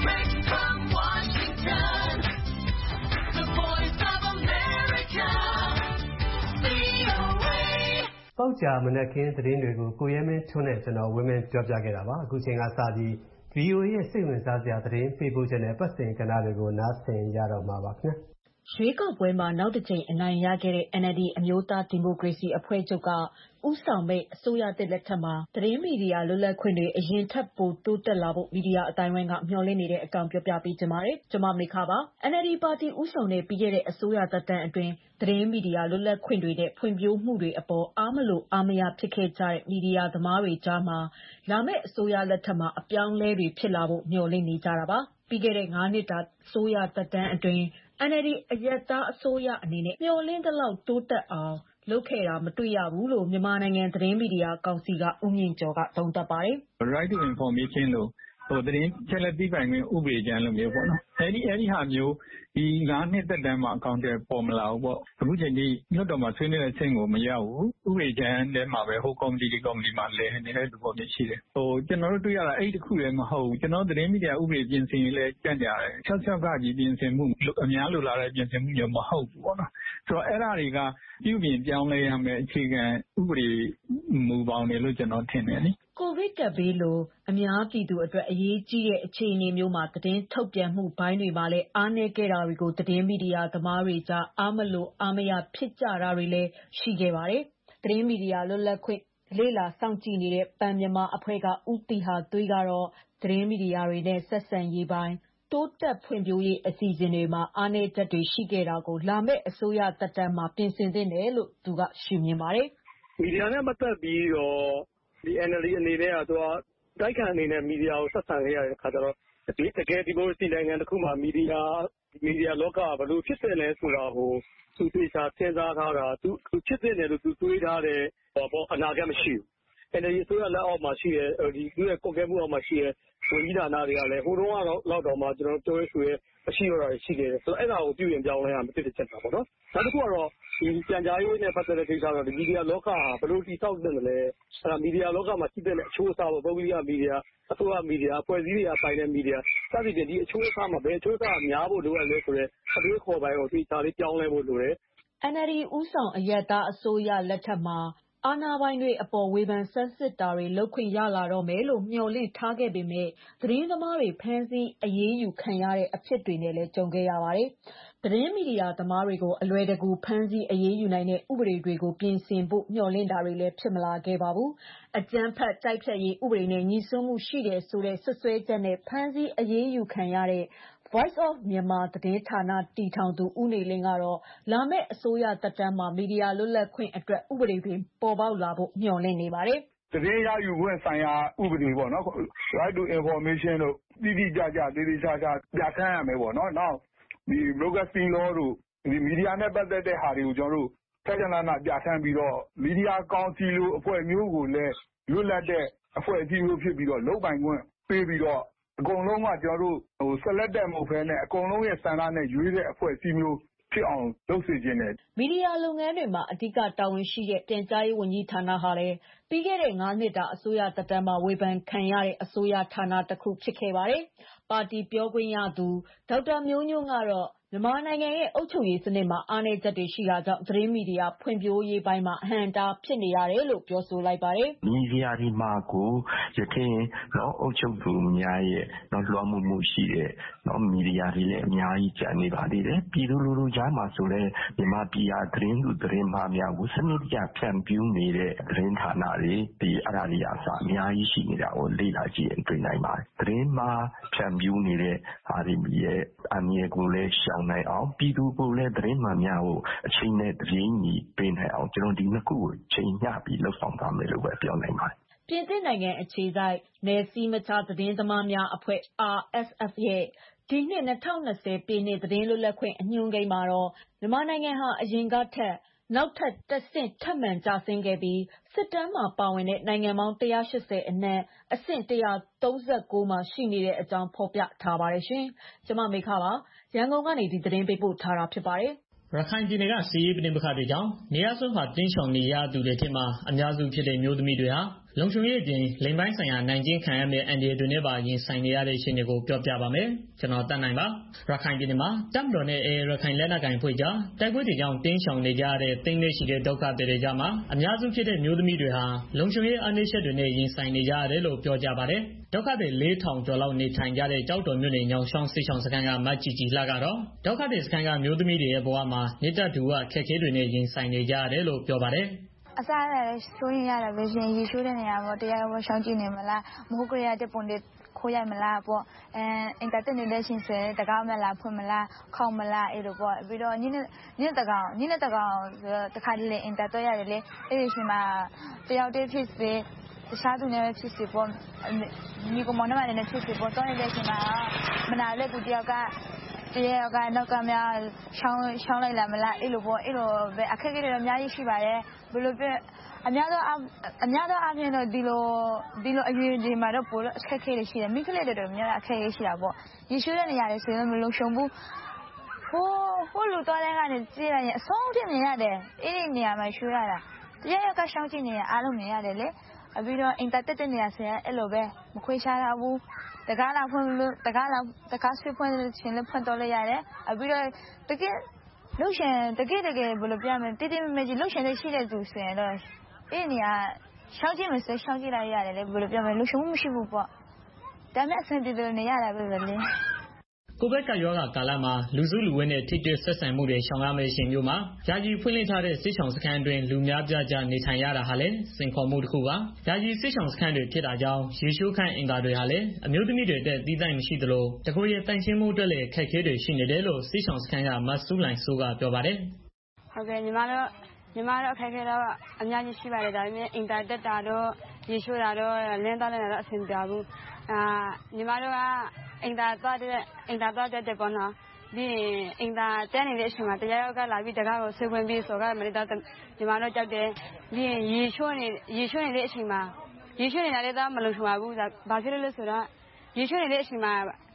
Speaker 6: ။ပေါက်ကြာမနက်ခင်းသတင်းတွေကိုကိုရဲမင်းထွန်းနဲ့ကျွန်တော်ဝင်းမင်းပြောပြခဲ့တာပါအခုချိန်ကစပြီး VOA ရဲ့စိတ်ဝင်စားစရာသတင်းပေးပို့ချက်နဲ့ပတ်စင်ကဏ္ဍတွေကိုနားဆင်ရတော့မှာပါခင်ဗျာ
Speaker 7: ရွေးကောက်ပွဲမှာနောက်တစ်ကြိမ်အနိုင်ရခဲ့တဲ့ NLD အမျိုးသားဒီမိုကရေစီအဖွဲ့ချုပ်ကဦးဆောင်မဲ့အစိုးရသစ်လက်ထက်မှာသတင်းမီဒီယာလွတ်လပ်ခွင့်တွေအရင်ထက်ပိုတိုးတက်လာဖို့မီဒီယာအတိုင်းအဝိုင်းကမျှော်လင့်နေတဲ့အကြောင်းပြောပြပေးကြပါမယ်။ကျွန်မမေခပါ။ NLD ပါတီဦးဆောင်တဲ့ပြီးခဲ့တဲ့အစိုးရသက်တမ်းအတွင်းသတင်းမီဒီယာလွတ်လပ်ခွင့်တွေနဲ့ဖွံ့ဖြိုးမှုတွေအပေါ်အားမလို့အားမရဖြစ်ခဲ့ကြတဲ့မီဒီယာသမားတွေကြားမှာလာမယ့်အစိုးရလက်ထက်မှာအပြောင်းလဲတွေဖြစ်လာဖို့မျှော်လင့်နေကြတာပါ။ပြီးခဲ့တဲ့9နှစ်တာအစိုးရသက်တမ်းအတွင်းNLD အရပ်သားအစိုးရအနေနဲ့မျှော်လင့်သလောက်တိုးတက်အောင်လုပ်ခဲ့တာမတွေ့ရဘူးလို့မြန်မာနိုင်ငံသတင်းမီဒီယာကောင်စီကဦးမြင့်ကျော်ကသုံးသပ်ပါတယ်
Speaker 8: ။ Right to information လို့သတင်းချက်လက်သိပိုင်ခွင့်ဥပဒေကြမ်းလိုမျိုးပေါ့နော်။အဲ့ဒီဟာမျိုးဒီ9နှစ်သက်တမ်းမှာအကောင့်တွေပေါ်မလာဘူးပေါ့။အခုချိန်ဒီလွှတ်တော်မှာဆွေးနွေးတဲ့အချိန်ကိုမရောက်ဘူး။ဥပဒေကြမ်းထဲမှာပဲဟိုကော်မတီမှာလဲနေတဲ့သဘောမျိုးရှိတယ်။ကျွန်တော်တို့တွေ့ရတာအဲ့ဒီတစ်ခုလည်းမဟုတ်ဘူး။ကျွန်တော်သတင်းမီဒီယာဥပဒေပြင်ဆင်ရေးလဲကြံ့ကြတယ်။66ကကြီးပြင်ဆင်မှုအများလိုလာတဲ့ပြင်ဆင်မှုမျိုးမဟုတ်ဘူးပေါ့နော်။ဆိုတော့အဲ့ဒါတွေကပြုပြင်ပြောင်းလဲရမယ်အခြေခံဥပဒေမူပေါင်းတွေလို့ကျွန်တော်ထင်တယ်လေ
Speaker 7: ။ကိုဗစ်ကပ်ဘေးလိုအများပြည်သူအတွက်အရေးကြီးတဲ့အခြေအနေမျိုးမှာသတင်းထုတ်ပြန်မှုဘိုင်းတွေမှာလည်းအားနည်းခဲ့တာတွေကိုသတင်းမီဒီယာသမားတွေကြားအားမလို့အားမရဖြစ်ကြတာတွေလည်းရှိခဲ့ပါတယ်။သတင်းမီဒီယာလွတ်လပ်ခွင့်လေ့လာစောင့်ကြည့်နေတဲ့ပန်မြန်မာအဖွဲ့ကဦးတီဟာသွေးကတော့သတင်းမီဒီယာတွေနဲ့ဆက်ဆံရေးပိုင်းတိုးတက်ဖွံ့ဖြိုးရေးအစီအစဉ်တွေမှာအားနည်းချက်တွေရှိခဲ့တာကိုလာမယ့်အစိုးရသက်တမ်းမှာပြင်ဆင်သင့်တယ်လို့သူကရှုမြင်ပါတယ်
Speaker 9: ။မီဒီယာနဲ့ပတ်သက်ပြီးတော့ဒီ NLD အနေနဲ့ကသူကတိုက်ခံအနေနဲ့မီဒီယာကိုဆက်ဆံခဲ့ရတဲ့အခါကျတော့တကယ်ဒီမိုကရေစီနိုင်ငံတစ်ခုမှာမီဒီယာလောကဘယ်လိုဖြစ်တယ်လဲဆိုတာကိုသူသေချာစဉ်းစားထားတာသူဖြစ်တဲ့လို့သူတွေးထားတဲ့အနာဂတ်မရှိဘူး။ NLD အစိုးရလက်အောက်မှာရှိတဲ့ဒီသူ့ရဲ့ကွန်ကဲမှုအောက်မှာရှိတဲ့ဝန်ကြီးဌာနတွေကလည်းဟိုတုန်းကတော့တော့မှကျွန်တော်ပြောရဆိုရဲမရှိတော့တာရှိခဲ့တယ်ဆိုတော့အဲ့ဒါကိုပြုပြင်ပြောင်းလဲရမယ်တစ်ချက်တာပေါ့နော်။နောက်တစ်ခုကတော့ဒီကြံကြားရေးနဲ့ပတ်သက်တဲ့ကိစ္စတော့ဒီမီဒီယာလောကဟာဘယ်လိုတည်ဆောက်နေလဲအဲ့ဒါမီဒီယာလောကမှာရှိတဲ့အချိုးအစားပေါ့ပုဂ္ဂလိကမီဒီယာအစိုးရမီဒီယာအဖွဲ့အစည်းတွေအပိုင်းတဲ့မီဒီယာစသဖြင့်ဒီအချိုးအစားမှာဘယ်အချိုးအစားများဖို့လိုအပ်လဲဆိုတော့အတွေးခေါ်ပိုင်းကိုဒီချာလေးပြောင်းလဲဖို့လိုတယ်
Speaker 7: ။ NLD ဦးဆောင်အရပ်သားအစိုးရလက်ထက်မှာအာဏာပိုင်တွေအပေါ်ဝေဖန်ဆန်းစစ်တာတွေလုပ်ခွင့်ရလာတော့မယ်လို့မျှော်လင့်ထားခဲ့ပေမဲ့သတင်းသမားတွေဖမ်းဆီးအရေးယူခံရတဲ့အဖြစ်တွေနဲ့လည်းကြုံခဲ့ရပါတယ်။သတင်းမီဒီယာသမားတွေကိုအလွယ်တကူဖမ်းဆီးအရေးယူနိုင်တဲ့ဥပဒေတွေကိုပြင်ဆင်ဖို့မျှော်လင့်တာတွေလည်းဖြစ်မလာခဲ့ပါဘူး။အကြမ်းဖက်တိုက်ဖျက်ရေးဥပဒေနဲ့ညှိစွန်းမှုရှိတယ်ဆိုတဲ့စွပ်စွဲချက်နဲ့ဖမ်းဆီးအရေးယူခံရတဲ့ Voice of Myanmar သတင်းဌာနတည်ထောင်သူဦးနေလင်းကတော့လာမယ့်အစိုးရသက်တမ်းမှာမီဒီယာလွတ်လပ်ခွင့်အတွက်ဥပဒေတွေပေါ်ပေါက်လာဖို့မျှော်လင့်နေပါတယ်
Speaker 8: ။သတင်းရယူခွင့်ဆိုင်ရာဥပဒေပေါ့နော် Right to information တို့တိတိကျကျသေသေးချာချာပြဋ္ဌာန်းရမယ်ပေါ့နော်။နောက်ဒီ broadcasting law တို့ဒီမီဒီယာနဲ့ပတ်သက်တဲ့ဟာတွေကိုကျွန်တော်တို့
Speaker 10: ခက်ခဏနာပြဋ္ဌာန်းပြီးတော့မီဒီယာကောင်စီလိုအဖွဲ့မျိုးကိုလည်းလွတ်လပ်တဲ့အဖွဲ့အစည်းမျိုးဖြစ်ပြီးတော့လုပ်ပိုင်ခွင့်ပေးပြီးတော့အကုန်လုံးကကျွန်တော်တို့selected မဟုတ်ဘဲနဲ့အကုန်လုံးရဲ့စံနာနဲ့ရွေးတဲ့အဖွဲ့အစည်းမျိုးဖြစ်အောင်လုပ်စေခြင်းနဲ့
Speaker 7: မီဒီယာလုပ်ငန်းတွေမှာအဓိကတာဝန်ရှိတဲ့ပြန်ကြားရေးဝန်ကြီးဌာနဟာလည်းပြီးခဲ့တဲ့9နှစ်တာအစိုးရသက်တမ်းမှာဝေဖန်ခံရတဲ့အစိုးရဌာနတစ်ခုဖြစ်ခဲ့ပါတယ်။ပါတီပြောခွင့်ရသူဒေါက်တာမျိုးညွန့်ကတော့မြန်မာနိုင်ငံရဲ့အုပ်ချုပ်ရေးစနစ်မှာအားနည်းချက်တွေရှိတာကြောင့်သတင်းမီဒီယာဖွံ့ဖြိုးရေးပိုင်းမှာအဟန့်အတားဖြစ်နေရတယ်လို့ပြောဆိုလိုက်ပါတယ်
Speaker 11: ။မီဒီယာဒီမှာကိုရခိုင်အုပ်ချုပ်သူများရဲ့လွှမ်းမိုးမှုရှိတဲ့မီဒီယာတွေလည်းအများကြီးကျန်နေပါသေးတယ်။ပြည်သူလူထုကြားမှာဆိုလည်းမြန်မာပြည်ဟာသတင်းသူသတင်းမှားများကိုစနစ်တကျဖြန့်ဖြူးနေတဲ့သတင်းဌာနတွေအဲ့ဒါတွေအစအများကြီးရှိနေတာကိုလေ့လာကြည့်ရင်တွေ့နိုင်ပါတယ်။သတင်းမှားဖြန့်ဖြူးနေတဲ့ဟာတွေရဲ့အမြင်ကိုလည်းရှောင်နိုင်အောင်ပြည်သူကိုလည်းသတင်းမှန်များကိုအချိန်နဲ့တပြေးညီပေးနိုင်အောင်ကျွန်တော်ဒီနှစ်ခုကိုချိန်ညှပြီးလှုပ်ဆောင်သွားမယ်လို့ပဲပြောနိုင်ပါတယ်
Speaker 7: ။ပြင်သစ်နိုင်ငံအခြေစိုက်နယ်စည်းမခြားသတင်းသမားများအဖွဲ့ RSF ရဲ့ဒီနှစ်2020ပြည်နှစ်သတင်းလွတ်လပ်ခွင့်အညွှန်းကိန်းမှာတော့မြန်မာနိုင်ငံဟာအရင်ကထက်နောက်ထပ်တစ်ဆင့်ထပ်မံကျဆင်းခဲ့ပြီးစစ်တမ်းမှာပါဝင်တဲ့နိုင်ငံပေါင်း180အနက်အဆင့်139မှာရှိနေတဲ့အကြောင်းဖော်ပြထားပါတယ်ရှင်။ကျွန်မမေခပါရန်ကုန်ကနေဒီသတင်းပေးပို့ထားတာဖြစ်ပါတယ်
Speaker 12: ။ရခိုင်ပြည်နယ်ကစီးရေးပဋိပက္ခတွေကြောင့်နေရာစုဟာတင်းရှောင်နေရသူတွေထက်မှအများစုဖြစ်တဲ့မျိုးသမီးတွေဟာလုံခြုံရေးအပြင်လိင်ပိုင်းဆိုင်ရာနိုင်ကျင့်ခံရမယ့်အန္တရာယ်တွေနဲ့ပါရင်ဆိုင်နေရတဲ့အခြေအနေကိုပြောပြပါမယ်။ကျွန်တော်တန်းနိုင်ပါ။ရခိုင်ပြည်နယ်မှာတပ်မတော်နဲ့ရခိုင်လက်နက်ကိုင်ဖွဲ့ကြားတိုက်ပွဲတွေကြောင့်တင်းရှောင်နေကြတဲ့သိန်းနဲ့ရှိတဲ့ဒုက္ခသည်တွေကြားမှာအများစုဖြစ်တဲ့မျိုးသမီးတွေဟာလုံခြုံရေးအားနည်းချက်တွေနဲ့ရင်ဆိုင်နေကြရတယ်လို့ပြောကြပါတယ်။ဒုက္ခသည်4000ကျော်လောက်နေထိုင်ကြတဲ့ကြောက်တော်မြို့နယ်ညောင်ရှောင်းစစ်ဆောင်စခန်းကမတ်ကြီးကြီးလှကတော့ဒုက္ခသည်စခန်းကမျိုးသမီးတွေရဲ့ဘဝမှာနေတတ်သူကခက်ခဲတွေနဲ့ရင်ဆိုင်နေကြရတယ်လို့ပြောပါတယ်။
Speaker 13: အစားလည်းဆိုရင်ရတယ်ပဲရှင်ရေရှိုးတဲ့နေရာမှာတရားဝင်ရှောင်းကြည့်နေမလားမဟုတ်ကြရတဲ့ပုံတွေခိုးရမလားပေါ့အင်တာတက်ရှင်စဲတကောင်းမလားဖွင့်မလားခေါင်းမလားအဲ့လိုပေါ့ပြီးတော့ညနေတကောင်တခါလေအင်တာတော့ရတယ်လေအဲ့ဒီရှင်မှာတယောက်တည်းဖြစ်စေတခြားသူနဲ့ဖြစ်စေပေါ့ညီကောင်မနဲ့ဖြစ်စေပေါ့တော့နေတဲ့ရှင်မှာမနာလဲသူတယောက်ကတရားကနောက်ကများရှောင်းလိုက်လာမလားအဲ့လိုပေါ့အဲ့လိုပဲအခက်အခဲတွေအများကြီးရှိပါတယ်ဘယ်လိုပြအများသောအားဖြင့်တော့ဒီလိုအရွယ်ဒီမှာတော့ပိုလို့အခက်အခဲတွေရှိတယ်မိခလေးတွေတော့များအခက်အခဲရှိတာပေါ့ရေရှိုးတဲ့နေရာတွေဆိုရင်မလုံခြုံဘူးဟိုလူတော်တဲ့ကနေကြည့်ရရင်အဆုံးထိနေရတယ်အဲ့ဒီနေရာမှာရှိုးရတာတရားကရှောင်းကြည့်နေရအားလုံးနေရတယ်လေပြီးတော့အင်တာတက်တဲ့နေရာဆိုရင်အဲ့လိုပဲမခွေးရှားတာဘူးတကားလာဖွင့်လို့တကားဆွေးဖွင့်ခြင်းလည်းဖွင့်တော့လိုက်ရတယ်ပြီးတော့တကယ်လှုပ်ရှင်တကယ်ဘယ်လိုပြမလဲတိတိမကြီးလှုပ်ရှင်တဲ့ရှိတဲ့သူဆိုရင်တော့အဲ့နေရာရှောင်းကြည့်မစရှောင်းကြည့်လိုက်ရတယ်လေဘယ်လိုပြမလဲလှုပ်ရှင်မှုမရှိဘူးပေါ့ဒါမဲ့အဆင်ပြေတယ်နေရတာပဲလေ
Speaker 12: ကိုဗစ်ကပ်ရောဂါကာလမှာလူစုလူဝေးနဲ့ထိတွေ့ဆက်ဆံမှုတွေရှောင်ရမယ့်အချိန်မျိုးမှာယာယီဖွင့်လှစ်ထားတဲ့စစ်ဆောင်စခန်းတွင်လူများပြားကြားနေထိုင်ရတာဟာလည်းစိန်ခေါ်မှုတစ်ခုပါ။ယာယီစစ်ဆောင်စခန်းတွေဖြစ်တာကြောင့်ရေရှိုးခန့်အင်္ကာတွေဟာလည်းအမျိုးသမီးတွေတဲ့တီးတိုင်းမရှိသလိုတကိုယ်ရဲ့တန်ရှင်းမှုအတွက်လည်းခက်ခဲတွေရှိနေတယ်လို့စစ်ဆောင်စခန်းကမတ်ဆူလိုင်ဆိုးကပြောပါတယ်
Speaker 13: ။ဟုတ်ကဲ့ညီမတို့အခက်အခဲတော့အများကြီးရှိပါတယ်ဒါပေမဲ့အင်တာတက်တာတော့ရေရှိုးတာတော့လင်းသားလည်းတော့အဆင်ပြေဘူး။ညီမတို့ကအင်တာသွားတဲ့ပေါ့နော်ဒီအင်တာတဲနေတဲ့အချိန်မှာတရားရောက်ကလာပြီးတကားကိုဆွေးပွင့်ပြီးဆိုကမလေးတော့ညီမတို့ကြောက်တယ်ဒီရေချိုးနေတဲ့အချိန်မှာရေချိုးနေတာလည်းတော့မလုံခြုံပါဘူးဘာဖြစ်လို့လဲဆိုတော့ရေချိုးနေတဲ့အချိန်မှာ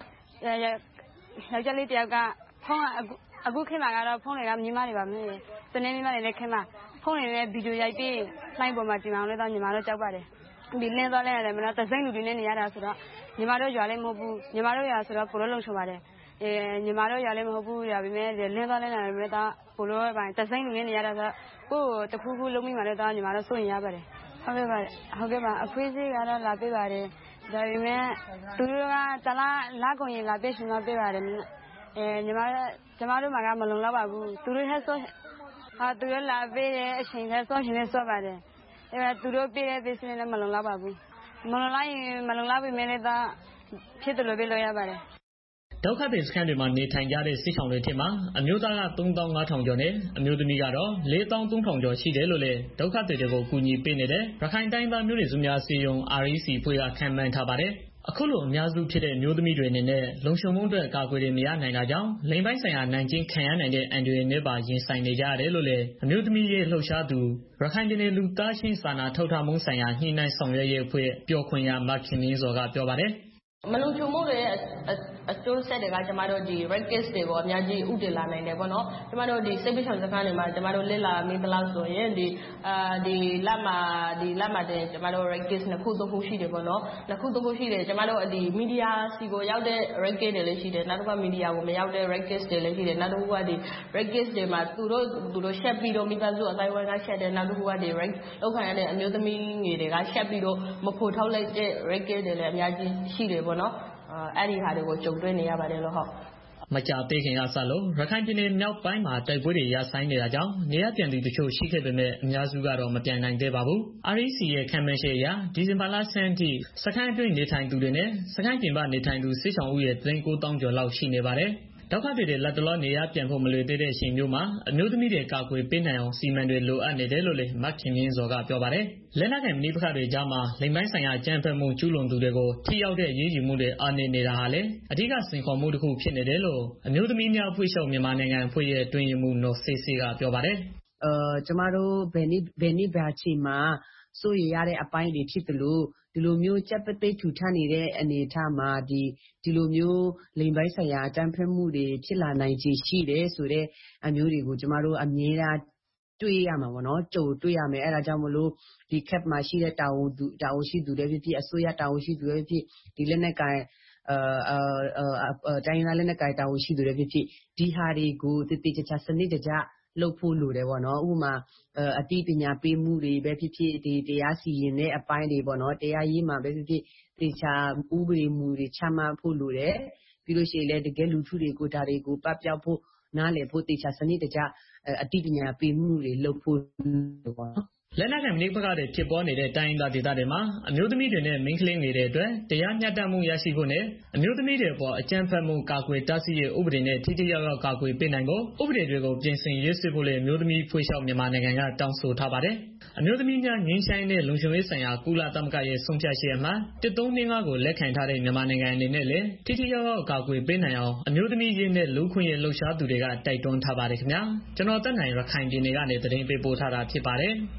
Speaker 13: ယောက်ျားလေးတယောက်ကဖုန်းအခုခေတ်မှာကတော့ဖုန်းတွေကညီမတွေပါမယ်တနေ့ညီမတွေလည်းခေတ်မှာဖုန်းတွေနဲ့ဗီဒီယိုရိုက်ပြီးလိုင်းပေါ်မှာတင်အောင်လည်းတော့ညီမတို့ကြောက်ပါတယ်ဒီလင်းသွားလဲရတယ်မလားတစိမ့်လူတွေနဲ့နေရတာဆိုတော့ညီမတို့ရွာလည်းမဟုတ်ဘူးညီမတို့ရွာဆိုတော့ပိုလို့လုံခြုံပါတယ်ညီမတို့ရွာလည်းမဟုတ်ဘူးရွာပြီးမဲ့လင်းသွားလဲရတယ်ပဲတော့ပိုလို့ပိုင်းတစိမ့်လူနဲ့နေရတာဆိုတော့ကိုယ်တခုခုလုံးမိမှလည်းတော့ညီမတို့စိုးရင်ရပါတယ်ဟုတ်ကဲ့ပါအခွေးစီကတော့လာပေးပါတယ်ဒါပေမဲ့သူတို့ကတလားကုန်ရင်လာပေးရှင်မပေးပါတယ်ညီမတို့မှာကမလုံလောက်ပါဘူးသူတို့ဟဲ့ဆိုသူတို့လာပေးတဲ့အချိန်နဲ့စောရှင်နဲ့စောပါတယ်သူတို့ပေးတဲ့ပေးစင်းနဲ့မလုံလောက်ပါဘူးမလုံလောက်ပြီမင်းလည်းတော့ဖြစ်တယ်လို့ပြောလို့ရပါတယ်
Speaker 12: ဒုက္ခသည်စခန်းတွေမှာနေထိုင်ကြတဲ့စစ်ဆောင်တွေထက်မှာအမျိုးသားက3500ကျော်နဲ့အမျိုးသမီးကတော့4300ကျော်ရှိတယ်လို့လည်းဒုက္ခသည်တွေကိုကူညီပေးနေတဲ့ရခိုင်တိုင်းသားမျိုးနွယ်စုများအစည်းအရုံး REC ဖွဲ့ကခန့်မှန်းထားပါတယ်။အခုလိုအများစုဖြစ်တဲ့မျိုးသမီးတွေအနေနဲ့လုံခြုံမှုအတွက်ကာကွယ်တွေမရနိုင်တာကြောင့်လိင်ပိုင်းဆိုင်ရာနိုင်ခြင်းခံရနိုင်တဲ့အန္တရာယ်နဲ့ပါရင်ဆိုင်နေကြရတယ်လို့လည်းအမျိုးသမီးရေးလှုပ်ရှားသူရခိုင်ပြည်နယ်လူသားချင်းစာနာထောက်ထားမှုဆိုင်ရာညှိနှိုင်းဆောင်ရွက်ရေးအဖွဲ့ပြောခွင့်ရမခင်မင်းစောကပြောပါတယ်
Speaker 14: မလုံခြုံမှုတွေရဲ့အကျိုးဆက်တွေကကျမတို့ဒီ rape case တွေကိုအများကြီးဥတည်လာနိုင်တယ်ပေါ့နော်ကျမတို့ဒီစိတ်ပိရှောင်စခန်းတွေမှာကျမတို့လက်လာမိသလောက်ဆိုရင်ဒီလက်မှာတင်ကျမတို့ rape case နှစ်ခုသုံးခုရှိတယ်ပေါ့နော်နှစ်ခုသုံးခုရှိတယ်ကျမတို့ဒီမီဒီယာစီကိုရောက်တဲ့ rape case တွေလည်းရှိတယ်နောက်တစ်ခါမီဒီယာကိုမရောက်တဲ့ rape case တွေလည်းရှိတယ်နောက်တစ်ခုကဒီ rape case တွေမှာသူတို့ရှက်ပြီးတော့မိသားစုအတိုင်းဝိုင်းကရှက်တယ်နောက်တစ်ခုကဒီ rape လောက်ခံရတဲ့အမျိုးသမီးငယ်တွေကရှက်ပြီးတော့မဖို့ထုတ်လိုက်တဲ့ rape case တွေလည်းအများကြီးရှိတယ်ပေါ့နော်အဲ့ဒီဟာတွေကိုကြုံတွေ့နေရပါတယ်လို့ဟုတ်
Speaker 12: မကြသေးခင်ကစလို့ရခိုင်ပြည်နယ်မြောက်ပိုင်းမှာတိုက်ပွဲတွေရပ်ဆိုင်းနေတာကြောင့်နေရပြန်သူတချို့ရှိခဲ့ပေမဲ့အများစုကတော့မပြန်နိုင်သေးပါဘူး။ REC ရဲ့ခံမှန်းချက်အရဒီဇင်ဘာလဆန်းထိစခန်းအတွင်းနေထိုင်သူတွေနဲ့စခန်းပြင်ပနေထိုင်သူစစ်ဆောင်ဦးရဲ့3,900 ကျော်လောက်ရှိနေပါတယ်။ဒုက္ခတွေလက်တလောနေရပြန်ဖို့မလွယ်သေးတဲ့အချိန်မျိုးမှာအမျိုးသမီးတွေကာကွယ်ပေးနိုင်အောင်စီမံတွေလိုအပ်နေတယ်လို့လည်းမခင်မင်းစောကပြောပါတယ်။လက်နက်ကိုင်မိဖက်တွေကြားမှာလိင်ပိုင်းဆိုင်ရာကြမ်းဖက်မှုကျူးလွန်သူတွေကိုထိရောက်တဲ့အရေးယူမှုတွေအားနည်းနေတာဟာလည်းအဓိကစိန်ခေါ်မှုတစ်ခုဖြစ်နေတယ်လို့အမျိုးသမီးများအဖွဲ့ချုပ်မြန်မာနိုင်ငံအဖွဲ့ရဲ့အတွင်းရေးမှူးနော်ဆေးဆေးကပြောပါတယ်
Speaker 15: ။ကျမတို့ဘယ်နေ့ဘယ်အချိန်မှာစိုးရိမ်ရတဲ့အပိုင်းတွေဖြစ်တယ်လို့ဒီလိုမျိုးကြက်ပသိထူထပ်နေတဲ့အနေအထားမှာဒီလိုမျိုးလိင်ပိုင်းဆိုင်ရာအကြမ်းဖက်မှုတွေဖြစ်လာနိုင်ခြေရှိတယ်ဆိုတဲ့အမျိုးတွေကိုကျမတို့အမြဲတမ်းတွေ့ရမှာပေါ့နော်ကြုံတွေ့ရမယ်အဲ့ဒါကြောင့်မလို့ဒီ cap မှာရှိတဲ့တာဝန်ရှိသူတွေဖြစ်ဖြစ်အစိုးရတာဝန်ရှိသူတွေဖြစ်ဖြစ်ဒီလက်နက်ကိုင်တိုင်းရင်းသားလက်နက်ကိုင်တာဝန်ရှိသူတွေဖြစ်ဖြစ်ဒီဟာတွေကိုတည်တည်ချာချာစနစ်တကျလုပ်ဖို့လိုတယ်ပေါ့နော်ဥပမာအသိပညာပေးမှုတွေပဲဖြစ်ဖြစ်ဒီတရားစီရင်တဲ့အပိုင်းတွေပေါ့နော်တရားရေးမှာပဲဖြစ်ဖြစ်တခြားဥပဒေမူတွေချမှတ်ဖို့လိုတယ်ပြီးလို့ရှိရင်လည်းတကယ်လူထုတွေကိုဒါတွေကိုပတ်ပြောက်ဖို့နားလည်ဖို့တခြားစနစ်တကျအသိပညာပေးမှုတွေလုပ်ဖို့ပေါ့နော်
Speaker 12: လက်နက်ကိုင်မိဖက်တွေဖြစ်ပေါ်နေတဲ့တိုင်းဒေသတွေမှာအမျိုးသမီးတွေနဲ့မိန်းကလေးငယ်တွေအတွက်တရားမျှတမှုရရှိဖို့နဲ့အမျိုးသမီးတွေအပေါ်အကြမ်းဖက်မှုကာကွယ်တားဆီးရေးဥပဒေနဲ့ထိထိရောက်ရောက်ကာကွယ်ပေးနိုင်ဖို့ဥပဒေတွေကိုပြင်ဆင်ရေးဆွဲဖို့လည်းအမျိုးသမီးဖွဲ့ချုပ်မြန်မာနိုင်ငံကတောင်းဆိုထားပါတယ်။အမျိုးသမီးများငြိမ်းချမ်းတဲ့လုံခြုံရေးဆိုင်ရာကုလသမဂ္ဂရဲ့ဆုံးဖြတ်ချက်အမှ1325ကိုလက်ခံထားတဲ့မြန်မာနိုင်ငံအနေနဲ့လည်းထိထိရောက်ရောက်ကာကွယ်ပေးနိုင်အောင်အမျိုးသမီးရေးနဲ့လူ့ခွင့်ရေးလှုပ်ရှားသူတွေကတိုက်တွန်းထားပါတယ်ခင်ဗျာ။ကျွန်တော်တက်နိုင်ရခိုင်ပြည်နယ်ကနေသတင်းပေးပို့ထားတာဖြစ်ပါတယ်။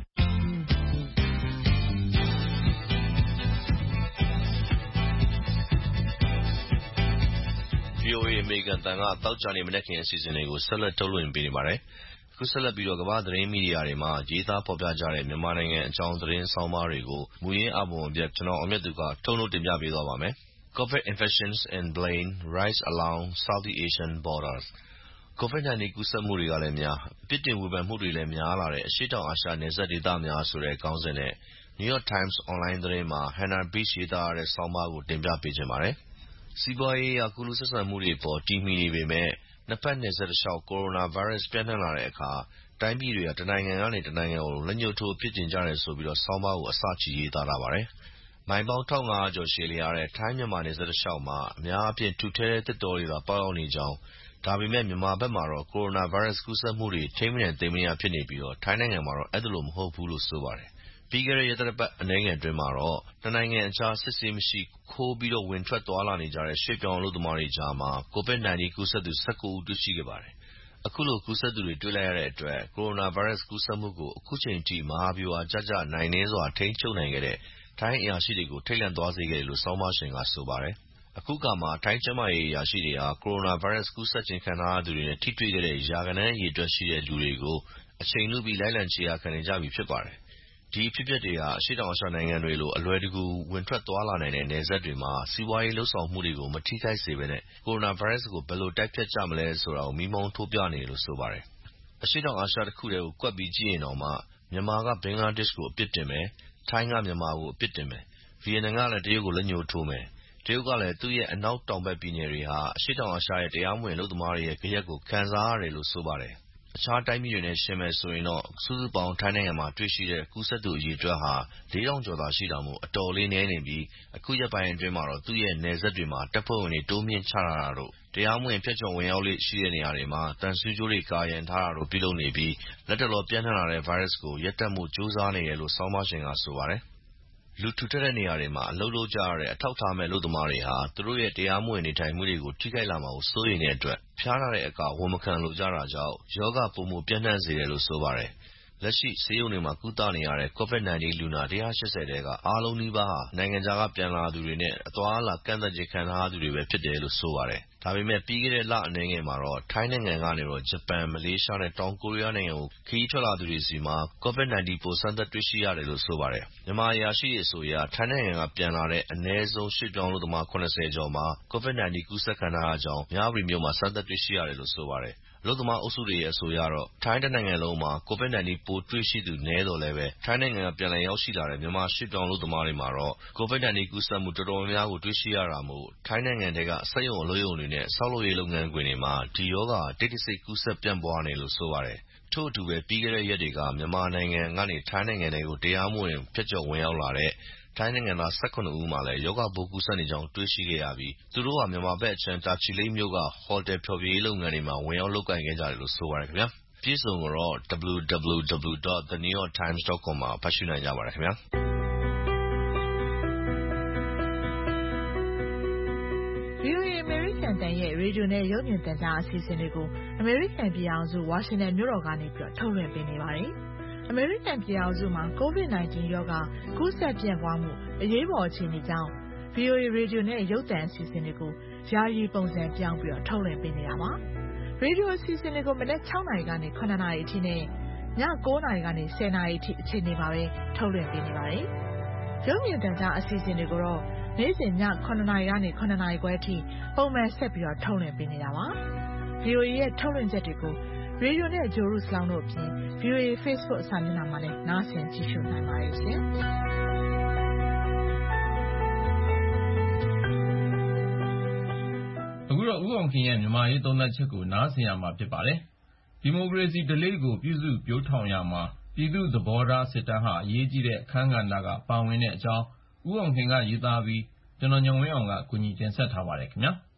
Speaker 16: VOA အမေရိကန်တန်ကတောက်ကြနေမနေ့ခင်အစီအစဉ်တွေကိုဆက်လက်ထုတ်လွှင့်ပေးနေပါတယ်။အခုဆက်လက်ပြီးတော့ကမ္ဘာသတင်းမီဒီယာတွေမှာရေးသားဖော်ပြကြတဲ့မြန်မာနိုင်ငံအကြောင်းသတင်းဆောင်းပါးတွေကိုမူရင်းအပုံအပြတ်ကျွန်တော်အမြတ်သူကထုတ်လွှင့်တင်ပြပေးသွားပါမယ်။ COVID infections in Blaine rise along Southeast Asian borders COVID-19 ကူးစက်မှုတွေကလည်းများအပြစ်တင်ဝေဖန်မှုတွေလည်းများလာတဲ့အရှေ့တောင်အာရှနယ်စပ်ဒေသများဆိုတဲ့ခေါင်းစဉ်နဲ့ New York Times Online သတင်းမှာ Hannah Beach ရေးသားရတဲ့ဆောင်းပါးကိုတင်ပြပေးချင်ပါတယ်။စီးပွားရေးအရကူးလူဆက်ဆံမှုတွေပေါ်တည်မီနေပေမဲ့နှစ်ဖက်နယ်စပ်တစ်လျှောက်ကိုရိုနာဗိုင်းရပ်စ်ပြန့်နှံ့လာတဲ့အခါတိုင်းပြည်တွေကတနိုင်ငံကနေတနိုင်ငံကိုလက်ညှိုးထိုးဖြစ်ကျင်ကြတယ်ဆိုပြီးတော့ဆောင်းပါးကိုအစချီရေးသားလာပါတယ်။မိုင်ပေါင်း1500ကျော်ရှည်လျားတဲ့ထိုင်းမြန်မာနယ်စပ်တစ်လျှောက်မှာအများအပြားထူထဲတဲ့တစ်တော်တွေသာပေါက်ရောက်နေကြောင်းဒါပေမဲ့မြန်မာဘက်မှာတော့ကိုရိုနာဗိုင်းရပ်စ်ကူးစက်မှုတွေထိမ့်မနိုင်သိမ်းမရဖြစ်နေပြီးတော့ထိုင်းနိုင်ငံမှာတော့အဲ့လိုမဟုတ်ဘူးလို့ဆိုပါတယ်။ပြီးခဲ့တဲ့ရက်သတ္တပတ်အနည်းငယ်အတွင်းမှာတော့နှစ်နိုင်ငံအကြားစစ်ဆေးမရှိခိုးပြီးတော့ဝင်ထွက်သွားလာနေကြတဲ့ရွှေ့ပြောင်းအလုပ်သမားတွေကြားမှာ COVID-19 ကူးစက်သူ19ဦးတွေ့ရှိခဲ့ပါတယ်။အခုလိုကူးစက်သူတွေတွေ့လိုက်ရတဲ့အတွက်ကိုရိုနာဗိုင်းရပ်စ်ကူးစက်မှုကိုအခုချိန်ထိမဟာဗျူဟာကျကျနိုင်နှင်းစွာထိန်းချုပ်နိုင်ခဲ့တဲ့ထိုင်းအရာရှိတွေကိုထိတ်လန့်သွားစေခဲ့တယ်လို့ဆောင်းပါးရှင်ကဆိုပါတယ်။အခုကမှထိုင်းကျန်းမာရေးအရာရှိတွေဟာကိုရိုနာဗိုင်းရပ်စ်ကူးစက်ခြင်းခံထားရသူတွေနဲ့ထိတွေ့ခဲ့တဲ့ရာဂဏန်းအရေအတွက်ရှိတဲ့လူတွေကိုအချိန်နုပြီးလိုက်လံခြေရာခံနေကြပြီဖြစ်ပါတယ်။ဒီအဖြစ်အပျက်တွေဟာအရှေ့တောင်အာရှနိုင်ငံတွေလိုအလွယ်တကူဝင်ထွက်သွားလာနိုင်တဲ့နယ်စပ်တွေမှာစီးပွားရေးလှုပ်ဆောင်မှုတွေကိုမထိခိုက်စေဘဲနဲ့ကိုရိုနာဗိုင်းရပ်စ်ကိုဘယ်လိုတိုက်ဖျက်ကြမလဲဆိုတာကိုမီးမောင်းထိုးပြနေတယ်လို့ဆိုပါတယ်။အရှေ့တောင်အာရှတစ်ခုတည်းကိုကွက်ပြီးကြည့်ရင်တောင်မှမြန်မာကဘင်္ဂလားဒေ့ရှ်ကိုအပြစ်တင်မယ်၊ထိုင်းကမြန်မာကိုအပြစ်တင်မယ်၊ဗီယက်နမ်ကလည်းတရုတ်ကိုလက်ညှိုးထိုးမယ်။တရုတ်ကလည်းသူ့ရဲ့အနောက်တောင်ဘက်ပြည်နယ်တွေဟာအရှေ့တောင်အာရှရဲ့တရားမဝင်အလုပ်သမားတွေရဲ့ဂယက်ကိုခံစားရတယ်လို့ဆိုပါတယ်။အခြားတိုင်းပြည်တွေနဲ့ယှဉ်မယ်ဆိုရင်တော့စုစုပေါင်းထိုင်းနိုင်ငံမှာတွေ့ရှိတဲ့ကူးစက်သူအရေအတွက်ဟာ4000ကျော်သာရှိတာမို့အတော်လေးနည်းနေပြီးအခုရက်ပိုင်းအတွင်းမှာတော့သူ့ရဲ့နယ်စပ်တွေမှာတပ်ဖွဲ့ဝင်တွေတိုးမြင့်ချထားတာတို့တရားမဝင်ဖြတ်ကျော်ဝင်ရောက်လေ့ရှိတဲ့နေရာတွေမှာတန်ဆူးကြိုးတွေကာရံထားတာတို့ပြုလုပ်နေပြီးလက်တလောပြန့်နှံ့လာတဲ့ဗိုင်းရပ်စ်ကိုရပ်တန့်မှုစ조사နေတယ်လို့ဆောင်းပါးရှင်ကဆိုပါတယ်။လူထူထပ်တဲ့နေရာတွေမှာအလုပ်လုပ်ကြရတဲ့အထောက်အထားမဲ့အလုပ်သမားတွေဟာသူတို့ရဲ့တရားမဝင်နေထိုင်မှုတွေကိုထိခိုက်လာမှာကိုစိုးရိမ်တဲ့အတွက်ဖျားထားတဲ့အကာဝန်မခံလိုကြတာကြောင့်ရောဂါပိုမိုပြန့်နှံ့စေတယ်လို့ဆိုပါတယ်။လက်ရှိဆေးရုံတွေမှာကုသနေရတဲ့ COVID-19 လူနာ 180 ထဲကအားလုံးနီးပါးဟာနိုင်ငံခြားကပြန်လာသူတွေနဲ့အသွားအလာကန့်သတ်ခြင်းခံထားရသူတွေပဲဖြစ်တယ်လို့ဆိုပါတယ်။ဒါပေမဲ့ပြီးခဲ့တဲ့လအနည်းငယ်မှာတော့ထိုင်းနိုင်ငံကနေဂျပန်၊မလေးရှားနဲ့တောင်ကိုရီးယားနိုင်ငံကိုခရီးထွက်လာသူတွေဆီမှာ COVID-19 ပိုးစမ်းသပ်တွေ့ရှိရတယ်လို့ဆိုပါတယ်။မြန်မာအရာရှိတွေအဆိုအရထိုင်းနိုင်ငံကပြန်လာတဲ့အနည်းဆုံးရွှေ့ပြောင်းအလုပ်သမား 70 ကျော်မှာ COVID-19 ကူးစက်ခံထားရကြောင်းမြဝတီမြို့မှာစမ်းသပ်တွေ့ရှိရတယ်လို့ဆိုပါတယ်။အလုပ်သမားအုပ်စုတွေရဲ့အဆိုအရတော့ထိုင်းနိုင်ငံလုံးမှာ COVID-19 ပိုးတွေ့ရှိသူနည်းသော်လည်းပဲထိုင်းနိုင်ငံကပြန်လည်ရောက်ရှိလာတဲ့မြန်မာရွှေ့ပြောင်းအလုပ်သမားတွေမှာတော့ COVID-19 ကူးစက်မှုတော်တော်များများကိုတွေ့ရှိရတာမို့ထိုင်းနိုင်ငံထဲကစက်ရုံအလုပ်ရုံတွေနဲ့ဆောက်လုပ်ရေးလုပ်ငန်းခွင်တွေမှာဒီရောဂါတိတ်တဆိတ်ကူးစက်ပြန့်ပွားနေလို့ဆိုပါတယ်။ထို့အတူပဲပြီးခဲ့တဲ့ရက်တွေကမြန်မာနိုင်ငံကနေထိုင်းနိုင်ငံထဲကိုတရားမဝင်ဖြတ်ကျော်ဝင်ရောက်လာတဲ့ထိုင်းနိုင်ငံသား 18 ဦးမှာလည်းရောဂါပိုးကူးစက်နေကြောင်းတွေ့ရှိခဲ့ရပြီးသူတို့ဟာမြန်မာဘက်အခြမ်းတာချီလိတ်မြို့ကဟိုတယ်ဖျော်ဖြေရေးလုပ်ငန်းတွေမှာဝင်ရောက်လုပ်ကိုင်ခဲ့ကြတယ်လို့ဆိုပါတယ်ခင်ဗျာ။ပြည့်စုံကိုတော့ www.thenewyorktimes.com မှာဖတ်ရှုနိုင်ကြပါတယ်ခင်ဗျာ။
Speaker 5: VOA အမေရိကန်တန်ရဲ့ရေဒီယိုနဲ့ရုပ်မြင်သံကြားအစီအစဉ်တွေကိုအမေရိကန်ပြည်အောင်စုဝါရှင်တန်မြို့တော်ကနေထုတ်လွှင့်ပေးနေပါတယ်။အမေရိကန်ပြည်အောင်စုမှာ COVID-19 ရောဂါကူးစက်ပြန့်ပွားမှုအရေးပေါ်အခြေအနေကြောင့် VOA ရေဒီယိုနဲ့ရုပ်သံအစီအစဉ်တွေကိုယာယီပုံစံပြောင်းပြီးထုတ်လွှင့်ပေးနေတာပါ။ရေဒီယိုအစီအစဉ်တွေကိုမနက် 6 နာရီကနေ 9 နာရီအထိနဲ့ည 9 နာရီကနေ 10 နာရီအထိအချိန်တွေမှာပဲထုတ်လွှင့်ပေးနေပါတယ်။ရုပ်မြင်သံကြားအစီအစဉ်တွေကိုတော့နေ့စဉ်ည 9 နာရီကနေ 9 နာရီခွဲအထိပုံမှန်ဆက်ပြီးထုတ်လွှင့်ပေးနေတာပါ။ VOA ရဲ့ထုတ်လွှင့်ချက်တွေကိုရေဒီယိုနဲ့ဂျိုရုစလောင်းတို့အပြင် VOA Facebook စာမျက်နှာမှာလည်းနားဆင်ကြည့်ရှုနိုင်ပါတယ်ရှင်။
Speaker 17: အခုတော့ဦးအောင်ခင်ရဲ့မြန်မာရေးသုံးသပ်ချက်ကိုနားဆင်ရမှာဖြစ်ပါတယ်။ဒီမိုကရေစီဓလေ့ကိုပြုစုပျိုးထောင်ရမှာပြည်သူ့သဘောထားစစ်တမ်းဟာအရေးကြီးတဲ့အခန်းကဏ္ဍကပါဝင်တဲ့အကြောင်းဦးအောင်ခင်ကရေးသားပြီးကျွန်တော်ညွန့်ဝင်းအောင်ကကူညီတင်ဆက်ထားပါတယ်ခင်ဗျာ။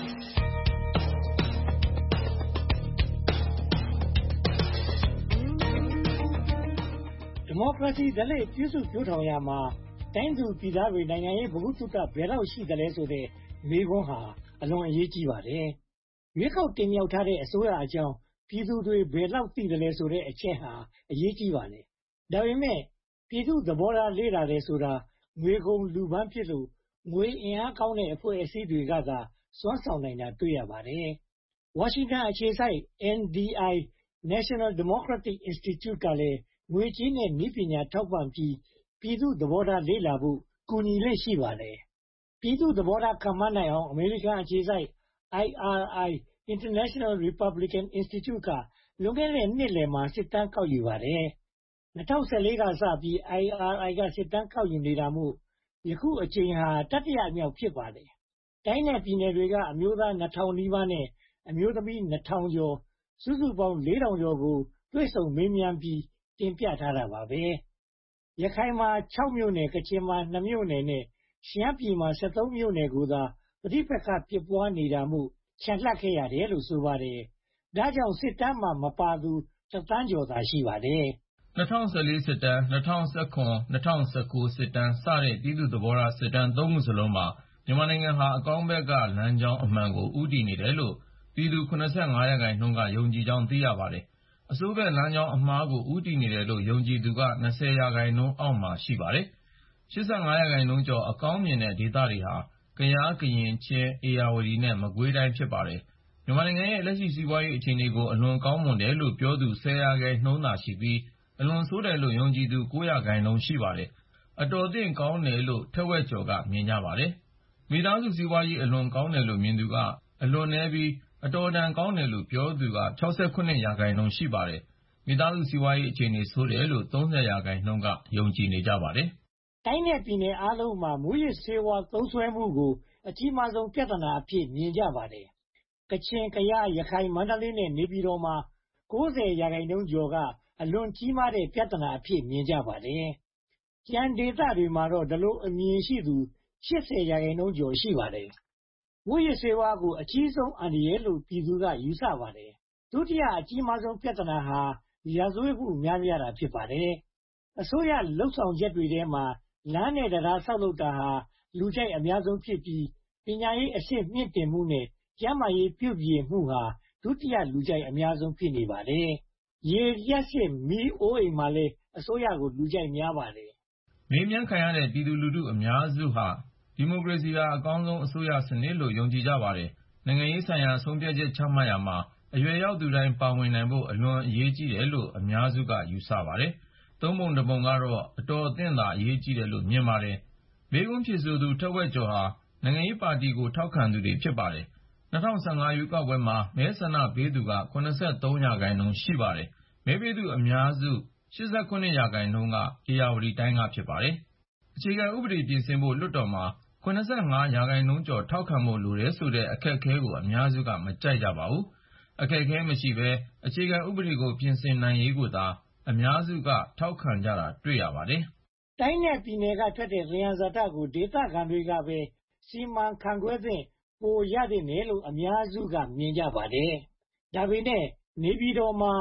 Speaker 18: ဒီမိုကရေစီဓလေ့ပြုစုပျိုးထောင်ရမှာတိုင်းသူပြည်သားတွေနိုင်ငံရေးဗဟုသုတဘယ်လောက်ရှိသလဲဆိုတဲ့မေးခွန်းဟာအလွန်အရေးကြီးပါတယ်။ရွေးကောက်တင်မြှောက်ထားတဲ့အစိုးရအကြောင်းပြည်သူတွေဘယ်လောက်သိသလဲဆိုတဲ့အချက်ဟာအရေးကြီးပါတယ်။ဒါပေမဲ့ပြည်သူ့သဘောထားလေ့လာတယ်ဆိုတာငွေကုန်လူပန်းဖြစ်လို့ငွေအင်အားကောင်းတဲ့အဖွဲ့အစည်းတွေကသာစွမ်းဆောင်နိုင်တာတွေ့ရပါတယ်။ဝါရှင်တန်အခြေစိုက် NDI National Democratic Institute ကလည်းငွေကြေးနဲ့နည်းပညာထောက်ပံ့ပြီးပြည်သူ့သဘောထားလေ့လာဖို့ကူညီလက်ရှိပါတယ်။ပြည်သူ့သဘောထားခန့်မှန်းနိုင်အောင်အမေရိကန်အခြေစိုက် IRI International Republican Institute ကလွန်ခဲ့တဲ့နှစ်လယ်မှာစစ်တမ်းကောက်ယူပါတယ်။2014ကစပြီး IRI ကစစ်တမ်းကောက်ယူနေတာမို့ယခုအချိန်ဟာတတိယမြောက်ဖြစ်ပါတယ်။တိုင်းနဲ့ပြည်နယ်တွေကအမျိုးသား 2000 နီးပါးနဲ့အမျိုးသမီး 2000 ကျော်စုစုပေါင်း 4000 ကျော်ကိုတွေ့ဆုံမေးမြန်းပြီးတင်ပြထားတာပါပဲ။ရခိုင်မှာ 6 မြို့နယ်၊ကချင်မှာ 2 မြို့နယ်နဲ့ရှမ်းပြည်မှာ 13 မြို့နယ်ကိုသာပဋိပက္ခဖြစ်ပွားနေတာမို့ချန်လှပ်ခဲ့ရတယ်လို့ဆိုပါတယ်။ဒါကြောင့်စစ်တမ်းမှာမပါသူ 1 သန်းကျော်သာရှိပါတယ်
Speaker 17: ။2014စစ်တမ်း၊2019 2019စစ်တမ်းစတဲ့ပြည်သူ့သဘောထားစစ်တမ်း 3 ခုစလုံးမှာမြန်မာနိုင်ငံဟာအကောင်းဘက်ကလမ်းကြောင်းအမှန်ကိုဦးတည်နေတယ်လို့ပြည်သူ 75% ကယုံကြည်ကြောင်းသိရပါတယ်။အဆိုးဘက်လမ်းကြောင်းအမှားကိုဦးတည်နေတယ်လို့ယုံကြည်သူက 20% အောက်မှာရှိပါတယ်။ 85% ကျော်အကောင်းမြင်တဲ့ဒေသတွေဟာကယား၊ကရင်၊ချင်း၊ဧရာဝတီနဲ့မကွေးတိုင်းဖြစ်ပါတယ်။မြန်မာနိုင်ငံရဲ့လက်ရှိစီးပွားရေးအခြေအနေကိုအလွန်ကောင်းမွန်တယ်လို့ပြောသူ 10% သာရှိပြီးအလွန်ဆိုးတယ်လို့ယုံကြည်သူ 9% ရှိပါတယ်။အတော်အသင့်ကောင်းတယ်လို့ထက်ဝက်ကျော်ကမြင်ကြပါတယ်။မိသားစုစီးပွားရေးအလွန်ကောင်းတယ်လို့မြင်သူကအလွန်နည်းပြီးအတော်အတန်ကောင်းတယ်လို့ပြောသူက 67% ရှိပါတယ်။မိသားစုစီးပွားရေးအခြေအနေဆိုးတယ်လို့ 30% ကယုံကြည်နေကြပါတယ်
Speaker 18: ။တိုင်းနဲ့ပြည်နယ်အားလုံးမှာမူးယစ်ဆေးဝါးသုံးစွဲမှုကိုအကြီးမားဆုံးပြဿနာအဖြစ်မြင်ကြပါတယ်။ကချင်၊ကယား၊ရခိုင်၊မန္တလေးနဲ့နေပြည်တော်မှာ 90% ကျော်ကအလွန်ကြီးမားတဲ့ပြဿနာအဖြစ်မြင်ကြပါတယ်။ကျန်ဒေသတွေမှာတော့ဒီလိုအမြင်ရှိသူ 80% ကျော်ရှိပါတယ်။မူးယစ်ဆေးဝါးကိုအကြီးဆုံးအန္တရာယ်လို့ပြည်သူကယူဆပါတယ်။ဒုတိယအကြီးမားဆုံးပြဿနာဟာရာဇဝတ်မှုများပြားတာဖြစ်ပါတယ်။အစိုးရလုပ်ဆောင်ချက်တွေထဲမှာလမ်းနဲ့တရားဆောက်လုပ်တာဟာလူကြိုက်အများဆုံးဖြစ်ပြီးပညာရေးအဆင့်မြင့်တင်မှုနဲ့ကျန်းမာရေးပြုပြင်မှုဟာဒုတိယလူကြိုက်အများဆုံးဖြစ်နေပါတယ်။ရေလျှပ်စစ်မီးအိုးအိမ်မှာလည်းအစိုးရကိုလူကြိုက်များပါတယ်
Speaker 17: ။မေးမြန်းခံရတဲ့ပြည်သူလူထုအများစုဟာဒီမိုကရေစီဟာအကောင်းဆုံးအစိုးရစနစ်လို့ယုံကြည်ကြပါတယ်။နိုင်ငံရေးဆိုင်ရာဆုံးဖြတ်ချက်ချမှတ်ရာမှာအရွယ်ရောက်သူတိုင်းပါဝင်နိုင်ဖို့အလွန်အရေးကြီးတယ်လို့အများစုကယူဆပါတယ်။သုံးပုံတစ်ပုံကတော့အတော်အသင့်သာအရေးကြီးတယ်လို့မြင်ပါတယ်။မေးခွန်းဖြေဆိုသူထက်ဝက်ကျော်ဟာနိုင်ငံရေးပါတီကိုထောက်ခံသူတွေဖြစ်ပါတယ်။2015ရွေးကောက်ပွဲမှာမဲဆန္ဒပေးသူက 73% ရှိပါတယ်။မဲပေးသူအများစု 89% ကဧရာဝတီတိုင်းကဖြစ်ပါတယ်။အခြေခံဥပဒေပြင်ဆင်ဖို့လွှတ်တော်မှာ75% ကျော်ထောက်ခံဖို့လိုတယ်ဆိုတဲ့အခက်အခဲကိုအများစုကမကြိုက်ကြပါဘူး။အခက်အခဲမရှိဘဲအခြေခံဥပဒေကိုပြင်ဆင်နိုင်ရေးကိုသာအများစုကထောက်ခံကြတာတွေ့ရပါတယ်
Speaker 18: ။တိုင်းနဲ့ပြည်နယ်ကထွက်တဲ့သယံဇာတကိုဒေသခံတွေကပဲစီမံခန့်ခွဲခွင့်ပိုရသင့်တယ်လို့အများစုကမြင်ကြပါတယ်။ဒါပေမဲ့နေပြည်တော်မှာ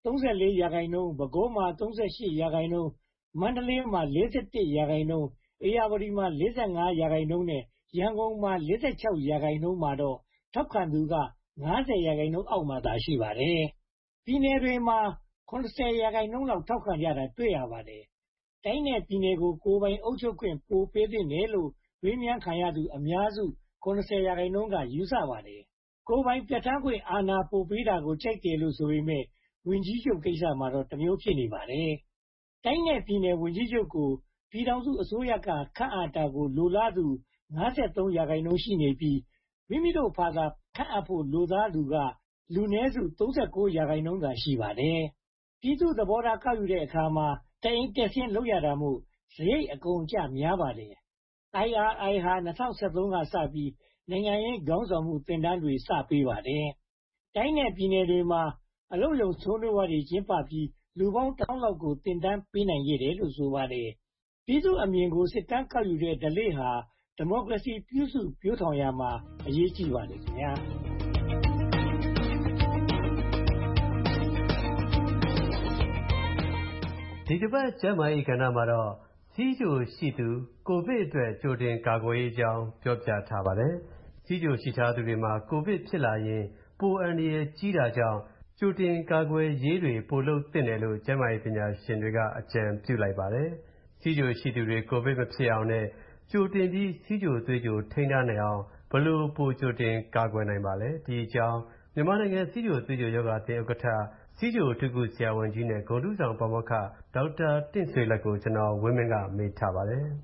Speaker 18: 34%ပဲခူးမှာ38%မန္တလေးမှာ41%ဧရာဝတီမှာ45%နဲ့ရန်ကုန်မှာ46%မှာတော့ထောက်ခံသူက50%အောက်မှာသာရှိပါတယ်။ပြည်နယ်တွေမှာ70%လောက်ထောက်ခံကြတာတွေ့ရပါတယ်။တိုင်းနဲ့ပြည်နယ်ကိုကိုယ်ပိုင်အုပ်ချုပ်ခွင့်ပိုပေးသင့်တယ်လို့မေးမြန်းခံရသူအများစု70%ကယူဆပါတယ်။ကိုယ်ပိုင်ပြဋ္ဌာန်းခွင့်အာဏာပိုပေးတာကိုကြိုက်တယ်လို့ဆိုပေမဲ့ဝန်ကြီးချုပ်ကိစ္စမှာတော့တစ်မျိုးဖြစ်နေပါတယ်။တိုင်းနဲ့ပြည်နယ်ဝန်ကြီးချုပ်ကိုပြည်ထောင်စုအစိုးရကခန့်အပ်တာကိုလိုလားသူ53%ရှိနေပြီးမိမိတို့ဘာသာခန့်အပ်ဖို့လိုလားသူကလူနည်းစု39%သာရှိပါတယ်။ပြည်သူ့သဘောထားကောက်ယူတဲ့အခါမှာတအိမ်တက်ဆင်းလုပ်ရတာမို့စရိတ်အကုန်အကျများပါတယ်။ IRI ဟာ2013ကစပြီးနိုင်ငံရေးခေါင်းဆောင်မှုသင်တန်းတွေစပေးပါတယ်။တိုင်းနဲ့ပြည်နယ်တွေမှာအလုပ်ရုံဆွေးနွေးပွဲတွေကျင်းပပြီးလူပေါင်း1000လောက်ကိုသင်တန်းပေးနိုင်ခဲ့တယ်လို့ဆိုပါတယ်။ပြည်သူ့အမြင်ကိုစစ်တမ်းကောက်ယူတဲ့ဓလေ့ဟာဒီမိုကရေစီပြုစုပျိုးထောင်ရာမှာအရေးကြီးပါတယ်ခင်ဗျာ
Speaker 6: ဒီတစ်ပတ်ကျန်းမာရေးကဏ္ဍမှာတော့ဆီးချိုရှိသူကိုဗစ်အတွက်ကြိုတင်ကာကွယ်ရေးအကြောင်းပြောပြထားပါတယ်။ဆီးချိုရှိထားသူတွေမှာကိုဗစ်ဖြစ်လာရင်ပိုအန္တရာယ်ကြီးတာကြောင့်ကြိုတင်ကာကွယ်ရေးတွေပိုလုပ်သင့်တယ်လို့ကျန်းမာရေးပညာရှင်တွေကအကြံပြုလိုက်ပါတယ်။ဆီးချိုရှိသူတွေကိုဗစ်မဖြစ်အောင်နဲ့ကြိုတင်ပြီးဆီးချိုသွေးချိုထိန်းထားနိုင်အောင်ဘယ်လိုပိုကြိုတင်ကာကွယ်နိုင်ပါလဲ။ဒီအကြောင်းမြန်မာနိုင်ငံဆီးချိုသွေးချိုရောဂါအသင်းဥက္ကဋ္ဌဆီးချိုအထူးကုဆရာဝန်ကြီးနဲ့ဂုဏ်ထူးဆောင်ပါမောက္ခဒေါက်တာတင့်ဆွေလက်ကိုကျွန်တော်ဝင်းမင်းကမေးထားပါတယ်။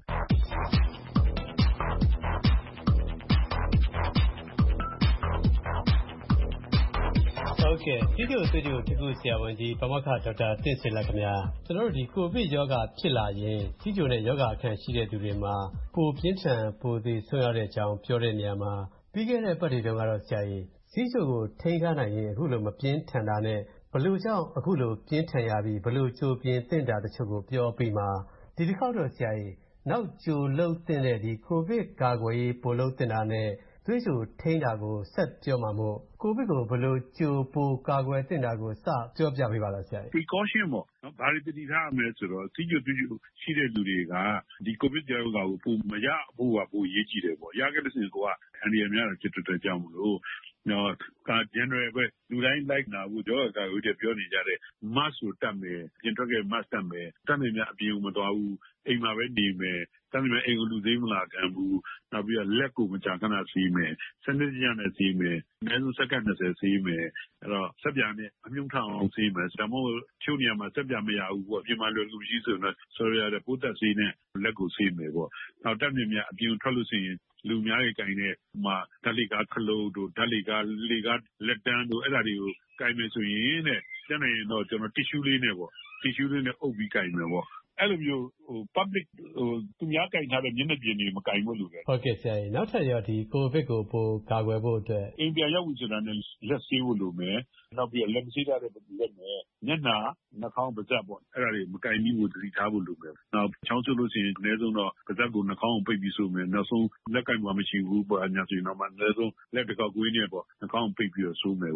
Speaker 6: ဟုတ်ကဲ့ဆီးချိုသွေးချိုအထူးကုဆရာဝန်ကြီးပါမောက္ခဒေါက်တာတင့်ဆွေလက်ခင်ဗျာကျွန်တော်တို့ဒီကိုဗစ်ရောဂါဖြစ်လာရင်ဆီးချိုနဲ့ရောဂါအခံရှိတဲ့သူတွေမှာပိုပြင်းထန်ပိုသေးဆွရတဲ့အကြောင်းပြောတဲ့နေရာမှာပြီးခဲ့တဲ့ပတ်တွေတုန်းကတော့ဆရာကြီးဆီးချိုကိုထိန်းထားနိုင်ရင်အခုလိုမပြင်းထန်တာနဲ့ဘလို့ကြောင့်အခုလိုပြင်းထန်ရပြီးဘလို့ကြိုပြင်သင့်တာတချို့ကိုပြောပြီးမှဒီတစ်ခေါက်တော့ဆရာကြီးနောက်ကြိုလုပ်သင့်တဲ့ဒီကိုဗစ်ကာကွယ်ရေးပိုလုပ်သင့်တာနဲ့သွေးချိုထိန်းတာကိုဆက်ပြောမှာမို့ကိုဗစ်ကိုဘလို့ကြိုပိုကာကွယ်သင့်တာကိုစပြောပြပေးပါလားဆရာကြီး
Speaker 19: precaution ပေါ့နော်ဘာတွေတည်ထားရမလဲဆိုတော့ဆီးချိုသွေးချိုရှိတဲ့လူတွေကဒီကိုဗစ်ရောဂါကိုပိုမရဖို့ကပိုရေးကြည့်တယ်ပေါ့ရခဲ့တဲ့စဉ်ကအန်ဒီရများဖြစ်တဲ့ကြောင့်မလို့နော်က general ပဲလူတိုင်းလိုက်နာဖို့ကြောကာကိုပြောနေကြတဲ့ mask ကိုတတ်မယ်ပြင်ထွက်ခဲ့ mask တတ်မယ်တတ်နိုင်များအပြင်ကိုမသွားဘူးအိမ်မှာပဲနေမယ်တတ်နိုင်များအိမ်ကိုလူသေးမလာခံဘူးနောက်ပြီးတော့လက်ကိုမကြာခဏဆေးမယ်စနစ်တကျနဲ့ဆေးမယ်အနည်းဆုံးစက္ကန့်20ဆေးမယ်အဲ့တော့စက်ပြာနဲ့အမြုံထောင်အောင်ဆေးမယ်ဒါမှမဟုတ်ချို့နေရာမှာစက်ပြာမရဘူးပေါ့အပြင်မှာလွယ်လူရှိဆိုတော့ဆော်ရတဲ့ပိုးသက်ဆေးနဲ့လက်ကိုဆေးမယ်ပေါ့နောက်တတ်နိုင်များအပြင်ထွက်လို့ဆိုရင်လူများတွေကင်တဲ့မှာဓာတ်လေကားခလုတ်တို့ဓာတ်လေကားလက်တန်းတို့အဲ့ဒါတွေကိုကင်မယ်ဆိုရင်တဲ့ကျန်နေရင်တော့ကျွန်တော် tissue လေးနဲ့ပေါ့ tissue လေးနဲ့အုပ်ပြီးကင်မယ်ပေါ့အဲ့လိုမျိုးpublic သူများကင်ထားတဲ့မျက်နှာပြင်တွေမကင်ဘူးလို့ပဲ
Speaker 6: ဟုတ်ကဲ့ဆရာကြီးနောက်ထပ်ရောဒီကိုဗစ်ကိုပိုကာကွယ်ဖို့အတွက်
Speaker 19: အိမ်ပြန်ရောက်ပြီဆိုတာနဲ့လက်ဆေးဖို့လိုမယ်နောက်ပြီးလက်မဆေးတဲ့လက်နဲ့မျက်နှာနှာခေါင်းပါးစပ်ပေါ့အဲ့ဒါတွေမကင်ပြီးဘူးသတိထားဖို့လိုမယ်နောက်ချောင်းဆိုးလို့ရှိရင်အနည်းဆုံးတော့ပါးစပ်ကိုနှာခေါင်းကိုပိတ်ပြီးဆိုမယ်နောက်ဆုံးလက်ကင်မှာမရှိဘူးပေါ့အညာဆိုရင်တော့အနည်းဆုံးလက်တစ်ကောက်ကွေးနဲ့ပေါ့နှာခေါင်းပိတ်ပြီးတော့ဆိုးမယ်ပေါ့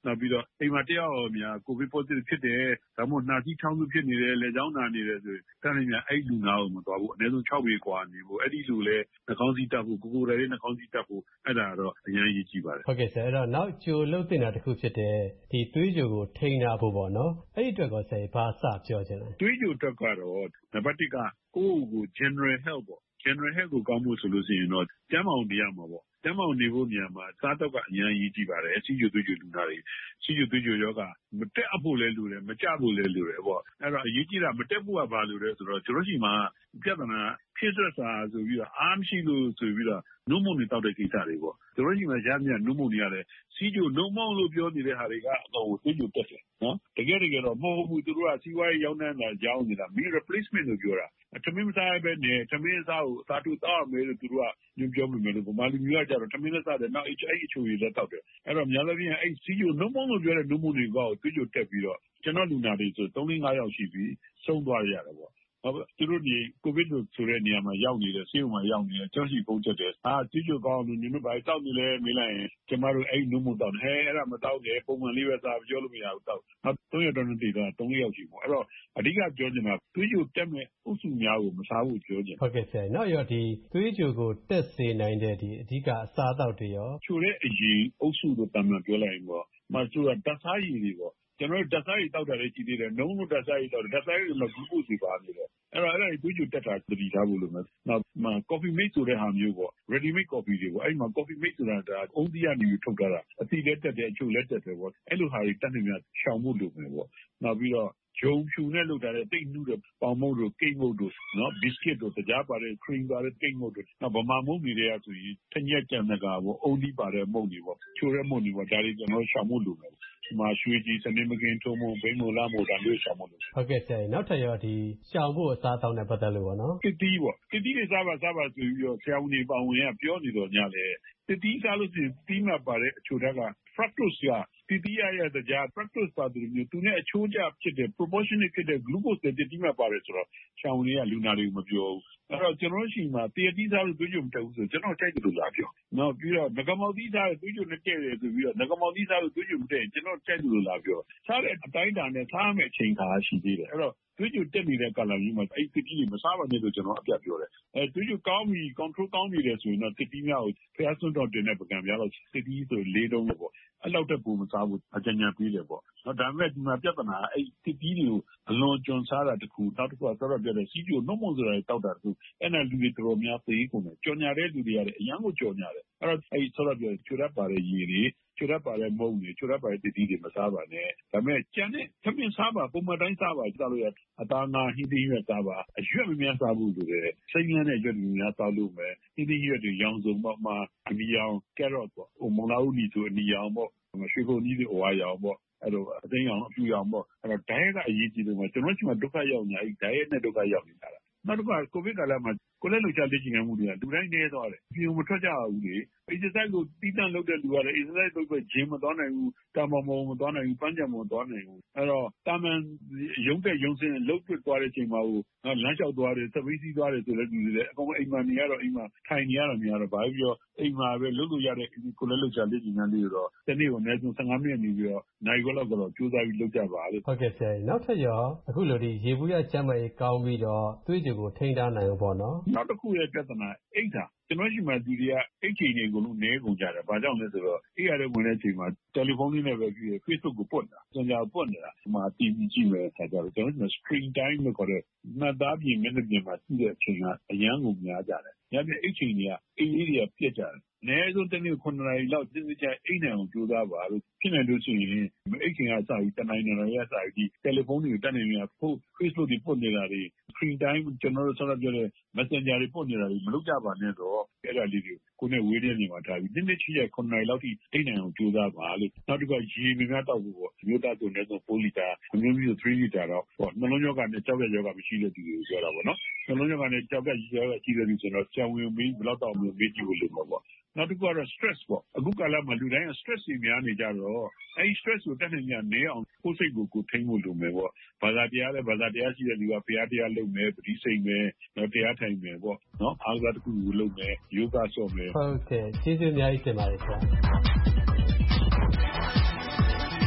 Speaker 19: နောက်ပြီးတော့အိမ်မှာတယောက်များကိုဗစ် positive ဖြစ်တယ်ဒါမှမဟုတ်နှာစေးချောင်းဆိုးဖြစ်နေတယ်လက်ချောင်းနာနေတယ်ဆိုရင်တန်းနေများအဲ့လူနာကိုမသွားဘူးအနည်းဆုံး6ပေကွာနေဖို့အဲ့ဒီလိုလဲနှာခေါင်းစည်းတပ်ဖို့ကိုယ်တိုင်နှာခေါင်းစည်းတပ်ဖို့အဲ့ဒါတော့အရင်ရေးကြည့်ပါတယ်
Speaker 6: ဟုတ်ကဲ့ဆရာအဲ့တော့နောက်ကြိုလုပ်တင်တာတစ်ခုဖြစ်တယ်ဒီသွေးကြိုကိုထိန်းထားဖို့ပေါ့နော်အဲ့ဒီအတွက်ကောဆရာဘာစပြောချင်လဲ
Speaker 19: သွေးကြိုအတွက်ကတော့နံပါတ်1ကကိုယ့်ကို general health ပေါ့ general health ကိုကောင်းဖို့ဆိုလို့ရှိရင်တော့ကျန်းမာအောင်နေရမှာပေါ့ကျန်းမာအောင်နေဖို့နေရာမှာစားတော့ကအရင်ရေးကြည့်ပါတယ်စီးကျိုသွေးကြိုလူနာတွေစီးကျိုသွေးကြိုယောဂမတက်အပ်ဖို့လဲလိုတယ်မကျဖို့လဲလိုတယ်ပေါ့အဲ့တော့အရေးကြီးတာမတက်ဖို့ကဘာလို့လဲဆိုတော့ကျွန်တော်ရှိမှာပြဿနာဖြစ်သက်စာဆိုပြီးတော့အားမရှိလို့ဆိုပြီးတော့နှုတ်မုံတွေတောက်တဲ့ကိစ္စတွေပေါ့ကျွန်တော်ရှိမှာရမ်းမြနှုတ်မုံတွေရတယ်စီးကျိုနှုတ်မုံလို့ပြောနေတဲ့ဟာတွေကအတော့သွေးကြိုတက်တယ်နော်တကယ်တော့မဟုတ်ဘူးသူတို့ကစီးပွားရေးရောင်းနေတာကြောင်းနေတာ meal replacement လို့ပြောတာထမင်းမစားဘဲနဲ့ထမင်းစားကိုစားတူတောက်မယ်လို့သူတို့ကညွှန်ပြောမိမယ်လို့ဗမာလူမျိုးကကြတော့ထမင်းနဲ့စားတယ်နောက်အဲ့အချိုရည်လည်းတောက်တယ်အဲ့တော့များလည်းပြင်အဲ့စီးကျိုနှုတ်မုံလို့ပြောတဲ့နှုတ်မုံတွေကသွေးကြိုတက်ပြီးတော့ကျွန်တော်လူနာတွေဆို3-5 ယောက်ရှိပြီးဆုံးသွားရတယ်ပေါ့သူတို့ဒီကိုဗစ်လို့ဆိုတဲ့နေရာမှာရောက်နေတယ်ဆေးရုံမှာရောက်နေတယ်ကျောင်းရှိဖုံးချက်တယ်သွေးကြိုကောင်းလို့နင်တို့ဘာတောက်နေလဲမေးလိုက်ရင်ကျမတို့အဲ့နှုတ်မုံတောက်တယ်အဲ့ဒါမတောက်တယ်ပုံမှန်လေးပဲစားပြောလို့မရဘူးတောက်3ရက်တော့နေတော့3ယောက်ရှိပေါ့အဲ့တော့အဓိကပြောချင်တာသွေးကြိုတက်မဲ့အုပ်စုများကိုမစားဘူးပြောချင်
Speaker 6: ဟုတ်ကဲ့ဆရာနောက်ရောဒီသွေးကြိုကိုတက်စေနိုင်တဲ့ဒီအဓိကအစားအသောက်တွေရော
Speaker 19: ချိုတဲ့အရေးအုပ်စုကိုတမန်ပြောလိုက်ရင်ပေါ့မဆိုတော့တက်စားရည်တွေပေါ့ကျွန်တော်တို့ဓာတ်စားရည်တောက်တာလည်းကြည့်သေးတယ်နှုံးလို့ဓာတ်စားရည်တောက်တယ်ဓာတ်စားရည်မှာဂလူကိုစီပါနေတယ်အဲ့တော့သွေးကြိုတက်တာတတိထားဖို့လို့မယ်နောက် coffee mate ဆိုတဲ့ဟာမျိုးပေါ့ ready made coffee တွေပေါ့အဲ့မှာ coffee mate ဆိုတာဒါအုံးသီးကနေထုတ်ထားတာအသီးလည်းတက်တယ်အချို့လည်းတက်တယ်ပေါ့အဲ့လိုဟာတွေတက်နေများရှောင်ဖို့လုပ်မယ်ပေါ့နောက်ပြီးတော့ဂျုံဖြူနဲ့လုပ်ထားတဲ့တိတ်နှူးတဲ့ပေါင်မုတ်တို့ကိတ်မုတ်တို့နော်ဘီစကစ်တို့ကြားပါတဲ့ cream ပါတဲ့ကိတ်မုတ်တို့နောက်ဗမာမုတ်တွေကဆိုရင်ထညက်ကြံတကာပေါ့အုံးသီးပါတဲ့မုတ်တွေပေါ့ချိုတဲ့မုတ်တွေပေါ့ဒါတွေကျွန်တော်ရှောင်ဖို့လုပ်မယ်ဒီမှာရွှေကြီးစနေမကင်းထုံးမုံဘိန်းမုံလာမုံဒါမျိုးရှောင်ဖို့လုပ်
Speaker 6: ဟုတ်ကဲ့ဆရာနောက်ထပ်ရောဒီရှောင်ဖို့အစားတောင်းတဲ့ပတ်သက်လို့ပေါ့နော်
Speaker 19: တစ်တီးပေါ့တစ်တီးတွေစားပါဆိုပြီးတော့ဆရာဝန်တွေပါဝင်ကပြောနေတော့ညလေတစ်တီးစားလို့ရှိရင်တီးမှပါတဲ့အချိုတက်က fructose ကတီးရတဲ့ကြား fructose ပါတယ်မျိုးသူနဲ့အချိုးကျဖြစ်တဲ့ proportionate ဖြစ်တဲ့ glucose တွေတီးမှပါတယ်ဆိုတော့ဆရာဝန်တွေကလူနာတွေကိုမပြောဘူးအဲ့တော့ကျွန်တော်ရှိမှာတရတီးစားလို့သွေးကြိုမတက်ဘူးဆိုကျွန်တော်ကြိုက်တယ်လို့လာပြောနောက်ပြီးတော့ငကမောက်သီးစားလို့သွေးကြိုနဲ့တက်တယ်ဆိုပြီးတော့ငကမောက်သီးစားလို့သွေးကြိုမတက်ရင်ကျွန်တော်ကြိုက်တယ်လို့လာပြောစားတဲ့အတိုင်းတာနဲ့စားမယ့်အချိန်ခါရှိသေးတယ်အဲ့တော့သွေးကြိုတက်နေတဲ့ကာလမျိုးမှာအဲ့တစ်တီးတွေမစားပါနဲ့လို့ကျွန်တော်အပြတ်ပြောတယ်သွေးကြိုကောင်းပြီ control ကောင်းပြီလေဆိုရင်တော့တစ်တီးများကိုဖျားစွန်းတော့တင်တဲ့ပကံများတော့တစ်တီးဆို၄တုံးလို့ပေါ့အဲ့လောက်တက်ပုံမစားဘူးအကြံဉာဏ်ပေးတယ်ပေါ့နော်ဒါပေမဲ့ဒီမှာပြဿနာအဲ့တစ်တီးတွေကိုအလွန်ကျွံစားတာတခုနောက်တစ်ခုကစောတော့ပြောတယ်စီးကျိုနှုတ်မုံဆိုတာတောက်တာတခုအဲ့နဲ့လူတွေတော်တော်များသေးကုန်တယ်ကြော်ညာတဲ့လူတွေရတယ်အရန်ကိုကြော်ညာတယ်အဲ့တော့အဲ့စောတော့ပြောချိုတတ်ပါတဲ့ရေတွေချိုတတ်ပါတဲ့မုံတွေချိုတတ်ပါတဲ့တစ်တီးတွေမစားပါနဲ့ဒါပေမဲ့ကြံတဲ့ထမင်းစားပါပုံမှန်တိုင်းစားပါစားလို့ရအသားငါဟင်းသီးရွက်စားပါအရွက်မများစားဘူးဆိုတဲ့စိမ်းရမ်းတဲ့ရွက်တွေများစားလို့မယ်ဟင်းသီးရွက်တွေရောင်စုံပေါ့မှာအနီရောင် carrot ပေါ့မုံလာဦးနီဆိုအနီရောင်ပေါ့ရွှေကုန်ကြီးတွေအဝါရောင်ပေါ့အဲ့တော့အသိရောင်အပြူရောင်ပေါ့အဲ့တော့ diet ကအရေးကြီးတယ်မှာကျွန်တော်တို့ကဒုက္ခရောက်နေအဲ့ diet နဲ့ဒုက္ခရောက်နေတာလားနောက်တစ်ခါကိုဗစ်ကာလမှာကိုလည်းလှုပ်ရှားလေ့ကျင့်မှုတွေကလူတိုင်းနေသွားတယ်ပြင်မထွက်ကြဘူးလေ exercise ကိုတီးတန့်လုပ်တဲ့လူကလည်း exercise လုပ်ပြီး gym မသွားနိုင်ဘူးတာမမောမသွားနိုင်ဘူးပန်းကြံမသွားနိုင်ဘူးအဲ့တော့တာမန်ရုံးတက်ရုံးစင်းလှုပ်ပြသွားတဲ့အချိန်မှာဟိုလမ်းလျှောက်သွားတယ်စပိးစီးသွားတယ်ဆိုလည်းလူတွေလည်းအကုန်အိမ်မှာနေရတော့အိမ်မှာထိုင်နေရတော့များတော့ဘာဖြစ်ပြီးတော့အိမ်မှာပဲလုပ်လို့ရတဲ့ကိုလည်းလှုပ်ရှားလေ့ကျင့်လေးတော့တနေ့ကိုအနည်းဆုံး15မိနစ်နေပြီးတော့နိုင်ခွက်လောက်ကတော့ကြိုးစားပြီးလုပ်ကြပါလို့
Speaker 6: ဟုတ်ကဲ့ဆရာနောက်ထပ်ရောအခုလိုဒီရေဘူးရကျန်းမာရေးကောင်းပြီးတော့သွေးကြိုကိုထိန်းထားနိုင်အောင်ပေါ့နော်
Speaker 19: နောက်တစ်ခုရဲ့ပြဿနာအိတ်တာကျွန်တော်ရှိမှဒီတွေကအိတ်ချိန်တွေအကုန်လုံးနည်းကုန်ကြတယ်ဘာကြောင့်လဲဆိုတော့အိတ်ရတဲ့ဝင်တဲ့အချိန်မှာတယ်လီဖုန်းလေးနဲ့ပဲပြီးရ Facebook ကိုပွတ်တာစင်ကြာပွတ်နေတာဒီမှာ TV ကြည့်မယ်ဆိုတော့ကျွန်တော် screen time လို့ခေါ်တဲ့မှတ်သားပြင်မျက်နှာပြင်မှာကြည့်တဲ့အချိန်ကအရန်ကိုများကြတယ်ညပြအိတ်ချိန်တွေကအိတ်လေးတွေကပြက်ကြတယ်အနည်းဆုံးတစ်နေ့9နာရီလောက်တင်းကျပ်အိတ်နိုင်အောင်ကြိုးစားပါလို့ဖြစ်နေလို့ရှိရင်အိတ်ချိန်ကစပြီးတနိုင်နာရီကစပြီးတယ်လီဖုန်းတွေကိုတက်နေနေတာဖို့ Facebook တွေပွတ်နေတာတွေ screen time ကျွန်တော်တို့ဆက်ပြောတဲ့ Messenger တွေပွတ်နေတာတွေမလုပ်ကြပါနဲ့တော့အဲ့ဒါလေးတွေကိုနဲ့ဝေးတဲ့နေမှာထားပြီးနေ့ချီရဲ့9နာရီလောက်ထိအိတ်နိုင်အောင်ကြိုးစားပါလို့နောက်တစ်ခါရေများတောက်ဖို့ပေါ့မြို့သားဆိုနေဆို4လီတာမျိုးမျိုး3လီတာတော့ပေါ့နှလုံးရောဂါနဲ့ကြောက်ရရောဂါမရှိတဲ့သူတွေကိုပြောတာပေါ့နော်နှလုံးရောဂါနဲ့ကြောက်ရရောဂါရှိတဲ့သူဆိုတော့ကြောင်ဝင်ပြီးဘယ်တော့တော့မျိုးမေးကြည့်ဖို့လိုမှာပေါ့နောက်တစ်ခုကတော့ stress ပေါ့အခုကာလမှာလူတိုင်းက stress တွေများနေကြတော့အဲဒီ stress ကိုတက်နေကြနေအောင်ကိုယ်စိတ်ကိုထိန်းဖို့လိုမယ်ပေါ့ဘာသာတရားလည်းဘာသာတရားရှိတဲ့လူကဘုရားတရားလုပ်မယ်ပဋိစိတ်မယ်တော့တရားထိုင်မယ်ပေါ့နော်အားကစားတစ်ခုကိုလုပ်မယ်ယောဂဆော့မယ်
Speaker 6: ဟုတ်ကဲ့ကျေးဇူးအများကြီးတင်ပါတယ်ဆရာ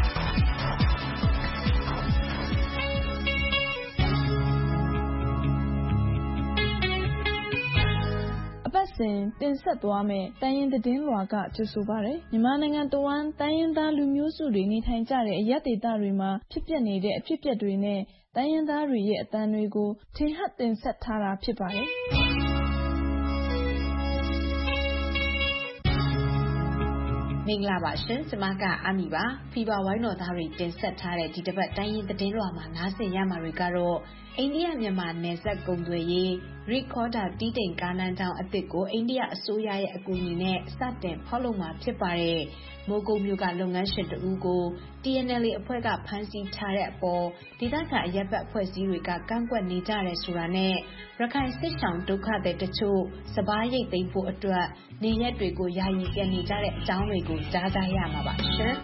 Speaker 20: စဉ်တင်ဆက်သွားမယ်တိုင်းရင်းသတင်းလွှာကကြိုဆိုပါတယ်မြန်မာနိုင်ငံတဝန်းတိုင်းရင်းသားလူမျိုးစုတွေနေထိုင်ကြတဲ့အရပ်ဒေသတွေမှာဖြစ်ပျက်နေတဲ့အဖြစ်အပျက်တွေနဲ့တိုင်းရင်းသားတွေရဲ့အသံတွေကိုထင်ဟပ်တင်ဆက်ထားတာဖြစ်ပါတယ်
Speaker 7: မင်္ဂလာပါရှင်ကျမကအမီပါဖီဘာဝိုင်းတော်သားတွေတင်ဆက်ထားတဲ့ဒီတစ်ပတ်တိုင်းရင်းသတင်းလွှာမှာနားဆင်ရမှာတွေကတော့အိန္ဒိယမြန်မာနယ်စပ်ကုန်သွယ်ရေးရီကော်ဒါတီးတိမ်ကားလမ်းကြောင်းအသစ်ကိုအိန္ဒိယအစိုးရရဲ့အကူအညီနဲ့စတင်ဖောက်လုပ်မှာဖြစ်ပါတယ်မိုးကုတ်မြို့ကလုပ်ငန်းရှင်တဦးကို TNLA အဖွဲ့ကဖမ်းဆီးထားတဲ့အပေါ်ဒေသခံအရပ်ဘက်အဖွဲ့အစည်းတွေကကန့်ကွက်နေကြတယ်ဆိုတာနဲ့ရခိုင်စစ်ဆောင်ဒုက္ခသည်တချို့စပားရိတ်သိမ်းဖို့အတွက်နေရက်တွေကိုယာယီပြန်နေကြတဲ့အကြောင်းတွေကိုကြားကြရမှာပါရှင်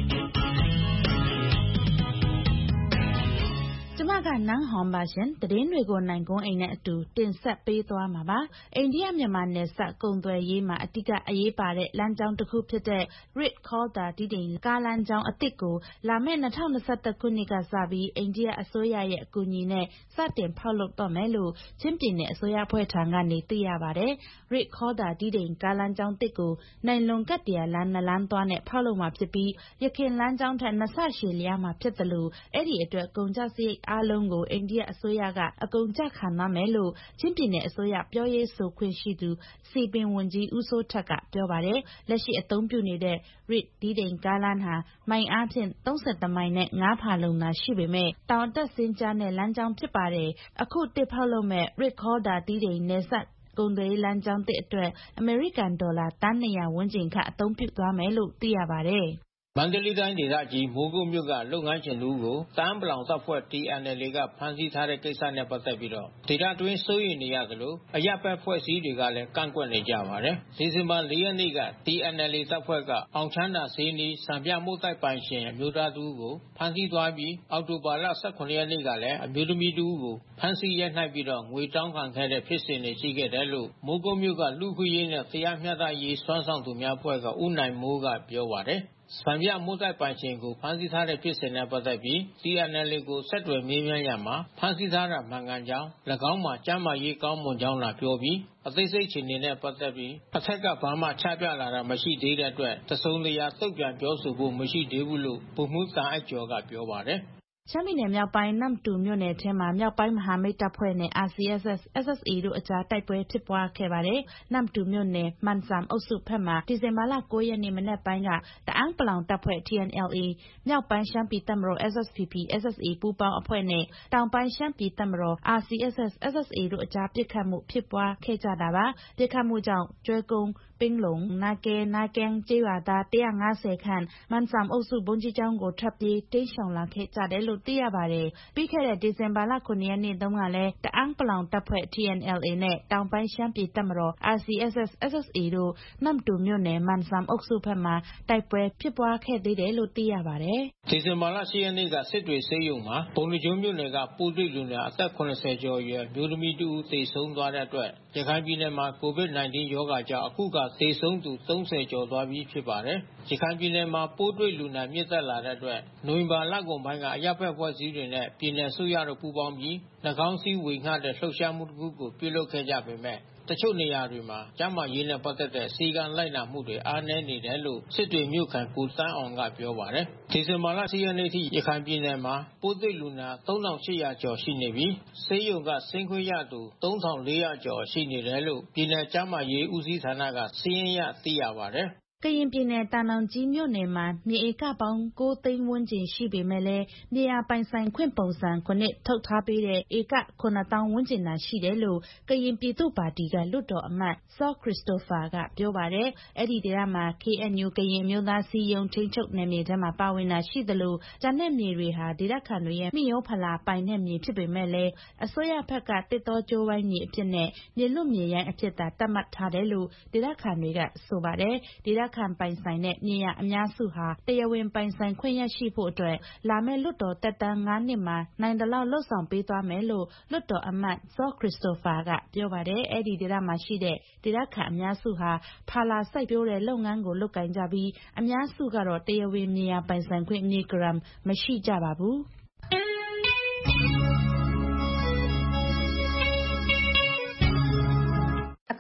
Speaker 7: ကျမကနန်းဟွန်ပါရှင်သတင်းတွေကိုနိုင်ကုန်းအိမ်နဲ့အတူတင်ဆက်ပေးသွားမှာပါအိန္ဒိယမြန်မာနယ်စပ်ကုန်သွယ်ရေးမှာအတိကအရေးပါတဲ့လမ်းကြောင်းတစ်ခုဖြစ်တဲ့ Red Corridor တီးတိမ်ကားလမ်းကြောင်းအသစ်ကိုလာမယ့်2021ခုနှစ်ကစပြီးအိန္ဒိယအစိုးရရဲ့အကူအညီနဲ့စတင်ဖောက်လုပ်တော့မယ်လို့ချင်းပြည်နယ်အစိုးရအဖွဲ့ထံကနေသိရပါတယ် Red Corridor တီးတိမ်ကားလမ်းကြောင်းတစ်ကိုနိုင်လွန်ကတ်တရားလမ်း2လမ်းသွားနဲ့ဖောက်လုပ်မှာဖြစ်ပြီးရခိုင်လမ်းကြောင်းထက်2ဆရှည်လျားမှာဖြစ်တယ်လို့အဲ့ဒီအတွက်ကုန်ကျစရိတ်အားလုံးကိုအိန္ဒိယအစိုးရကအကုန်ကျခံသွားမယ်လို့ချင်းပြည်နယ်အစိုးရပြောရေးဆိုခွင့်ရှိသူစီပင်ဝန်ကြီးဦးစိုးထက်ကပြောပါတယ်လက်ရှိအသုံးပြုနေတဲ့ Red တီးတိမ်ကားလမ်းဟာမိုင်အားဖြင့်30မိုင်နဲ့9ဖာလုံသာရှိပေမဲ့တောင်တက်စင်းကြားနဲ့လမ်းကြောင်းဖြစ်ပါတယ်အခုတစ်ဖောက်လုပ်မဲ့ Red Corridor တီးတိမ်နယ်စပ်ကုန်သွယ်လမ်းကြောင်းအတွက်အမေရိကန်ဒေါ်လာတန်း200ဝန်းကျင်ခန့်အသုံးပြုသွားမယ်လို့သိရပါတယ်
Speaker 3: မန္တလေးတိုင်းဒေသကြီးမိုးကုတ်မြို့ကလုပ်ငန်းရှင်တို့ကိုတန်းပလောင်တပ်ဖွဲ့ TNLA ကဖမ်းဆီးထားတဲ့ကိစ္စနဲ့ပတ်သက်ပြီးတော့ဒေသတွင်းစိုးရိမ်နေရသလိုအရပ်ဘက်ဖွဲ့စည်းတွေကလည်းကန့်ကွက်နေကြပါတယ်။ဒီဇင်ဘာ4ရက်နေ့က TNLA တပ်ဖွဲ့ကအောင်ချမ်းသာဈေးနီးစံပြမို့တိုက်ပိုင်ရှင်အမျိုးသားတူကိုဖမ်းဆီးသွားပြီးအောက်တိုဘာလ18ရက်နေ့ကလည်းအမျိုးသမီးတူကိုဖမ်းဆီးရိုက်နှက်ပြီးတော့ငွေတောင်းခံခဲ့တဲ့ဖြစ်စဉ်တွေရှိခဲ့တယ်လို့မိုးကုတ်မြို့ကလူခွေရေးနဲ့တရားမျှတရေးစွမ်းဆောင်သူများအဖွဲ့ကဦးနိုင်မိုးကပြောပါတယ်။စံပြမို့တိုက်ပိုင်ရှင်ကိုဖမ်းဆီးထားတဲ့ဖြစ်စဉ်နဲ့ပတ်သက်ပြီး TNLA ကိုဆက်သွယ်မေးမြန်းရမှာဖမ်းဆီးထားတာမှန်ကန်ကြောင်း၎င်းမှာကျမ်းမာရေးကောင်းမွန်ကြောင်းလာပြောပြီးအသေးစိတ်အခြေအနေနဲ့ပတ်သက်ပြီးအထက်ကဘာမှချပြလာတာမရှိသေးတဲ့အတွက်တစုံတရာတုံ့ပြန်ပြောဆိုဖို့မရှိသေးဘူးလို့ဗိုလ်မှူးတာအိုက်ကျော်ကပြောပါတယ်
Speaker 20: ရှမ်းပြည်နယ်မြောက်ပိုင်းနမ်တူမြို့နယ်ထဲမှာမြောက်ပိုင်းမဟာမိတ်တပ်ဖွဲ့နဲ့ RCSS SSA တို့အကြားတိုက်ပွဲဖြစ်ပွားခဲ့ပါတယ်။နမ်တူမြို့နယ်မန်ဆမ်အုပ်စုဘက်မှာဒီဇင်ဘာလ9ရက်နေ့မနက်ပိုင်းကတအန်းပလောင်တပ်ဖွဲ့ TNLA မြောက်ပိုင်းရှမ်းပြည်တပ်မတော် SSPP SSA ပူးပေါင်းအဖွဲ့နဲ့တောင်ပိုင်းရှမ်းပြည်တပ်မတော် RCSS SSA တို့အကြားပစ်ခတ်မှုဖြစ်ပွားခဲ့ကြတာပါ။ပစ်ခတ်မှုကြောင့်ကျွဲကုန်းပင်းလုံနာကဲကျေးရွာသား150ခန့်မန်ဆမ်အုပ်စုဘုန်းကြီးကျောင်းကိုထွက်ပြေးတိမ်းရှောင်လာခဲ့ကြတယ်လို့သိရပါတယ်။ပြီးခဲ့တဲ့ဒီဇင်ဘာလ9ရက်နေ့တုန်းကလည်းတအန်းပလောင်တပ်ဖွဲ့ TNLA နဲ့တောင်ပိုင်းရှမ်းပြည်တပ်မတော် RCSS SSA တို့နမ်တူမြို့နယ်မန်ဆမ်အုပ်စုဘက်မှာတိုက်ပွဲဖြစ်ပွားခဲ့သေးတယ်လို့သိရပါတယ်
Speaker 3: ။ဒီဇင်ဘာလ10ရက်နေ့ကစစ်တွေဆေးရုံမှာဘုံလူကျုံမြို့နယ်ကပိုးတွေ့လူနာအသက်80ကျော်အရွယ်မျိုးသမီးတူသေဆုံးသွားတဲ့အတွက်ရခိုင်ပြည်နယ်မှာ COVID-19 ရောဂါကြောင့်အခုကသေဆုံးသူ30ကျော်သွားပြီဖြစ်ပါတယ်။ရခိုင်ပြည်နယ်မှာပိုးတွေ့လူနာမြင့်တက်လာတဲ့အတွက်နိုဝင်ဘာလကုန်ပိုင်းကအရပ်ဘက်ဖွဲ့စည်းတွေနဲ့ပြည်နယ်အစိုးရတို့ပူးပေါင်းပြီးနှာခေါင်းစည်းဝေငှတဲ့လှုပ်ရှားမှုတစ်ခုကိုပြုလုပ်ခဲ့ကြပေမဲ့တချို့နေရာတွေမှာကျန်းမာရေးနဲ့ပတ်သက်တဲ့စီကံလိုက်နာမှုတွေအားနည်းနေတယ်လို့စစ်တွေမြို့ခံကိုတန်းအောင်ကပြောပါတယ်။ဒီဇင်ဘာလ10ရက်နေ့ထိရခိုင်ပြည်နယ်မှာပိုးတွေ့လူနာ3800ကျော်ရှိနေပြီးဆေးရုံကဆင်းခွင့်ရသူ3400ကျော်ရှိနေတယ်လို့ပြည်နယ်ကျန်းမာရေးဦးစီးဌာနကစာရင်းရသိရပါတယ်။
Speaker 20: ကရင်ပြည်နယ်တာနောင်ကြီးမြို့နယ်မှာမြေဧကပေါင်း9သိန်းဝန်းကျင်ရှိပေမဲ့လည်းမြေယာပိုင်ဆိုင်ခွင့်ပုံစံ9ထုတ်ထားပေးတဲ့ဧက9000ဝန်းကျင်သာရှိတယ်လို့ကရင်ပြည်သူ့ပါတီကလွတ်တော်အမတ်စောခရစ်စတိုဖာကပြောပါတယ်။အဲ့ဒီဒေသမှာ KNU ကရင်မျိုးသားစီယုံထိန်းချုပ်နယ်မြေထဲမှာပါဝင်တာရှိသလိုကျန်တဲ့မြေတွေဟာဒေသခံတွေရဲ့မိယောဖလာပိုင်တဲ့မြေဖြစ်ပေမဲ့လည်းအစိုးရဘက်ကတစ်တောကျိုးဝိုင်းမြေအဖြစ်နဲ့မြေလွတ်မြေရိုင်းအဖြစ်သာသတ်မှတ်ထားတယ်လို့ဒေသခံတွေကဆိုပါတယ်။ဒေသခံပိုင်ဆိုင်တဲ့မြေယာအများစုဟာတရားဝင်ပိုင်ဆိုင်ခွင့်ရရှိဖို့အတွက်လာမယ့်လွတ်တော်သက်တမ်း9နှစ်မှာနိုင်တလောက်လှုပ်ဆောင်ပေးသွားမယ်လို့လွတ်တော်အမတ်စောခရစ်စတိုဖာကပြောပါတယ်။အဲ့ဒီဒေသမှာရှိတဲ့ဒေသခံအများစုဟာဖာလာစိုက်ပျိုးတဲ့လုပ်ငန်းကိုလုပ်ကိုင်ကြပြီးအများစုကတော့တရားဝင်မြေယာပိုင်ဆိုင်ခွင့်မြေဂရမ်မရှိကြပါဘူး။
Speaker 7: အခု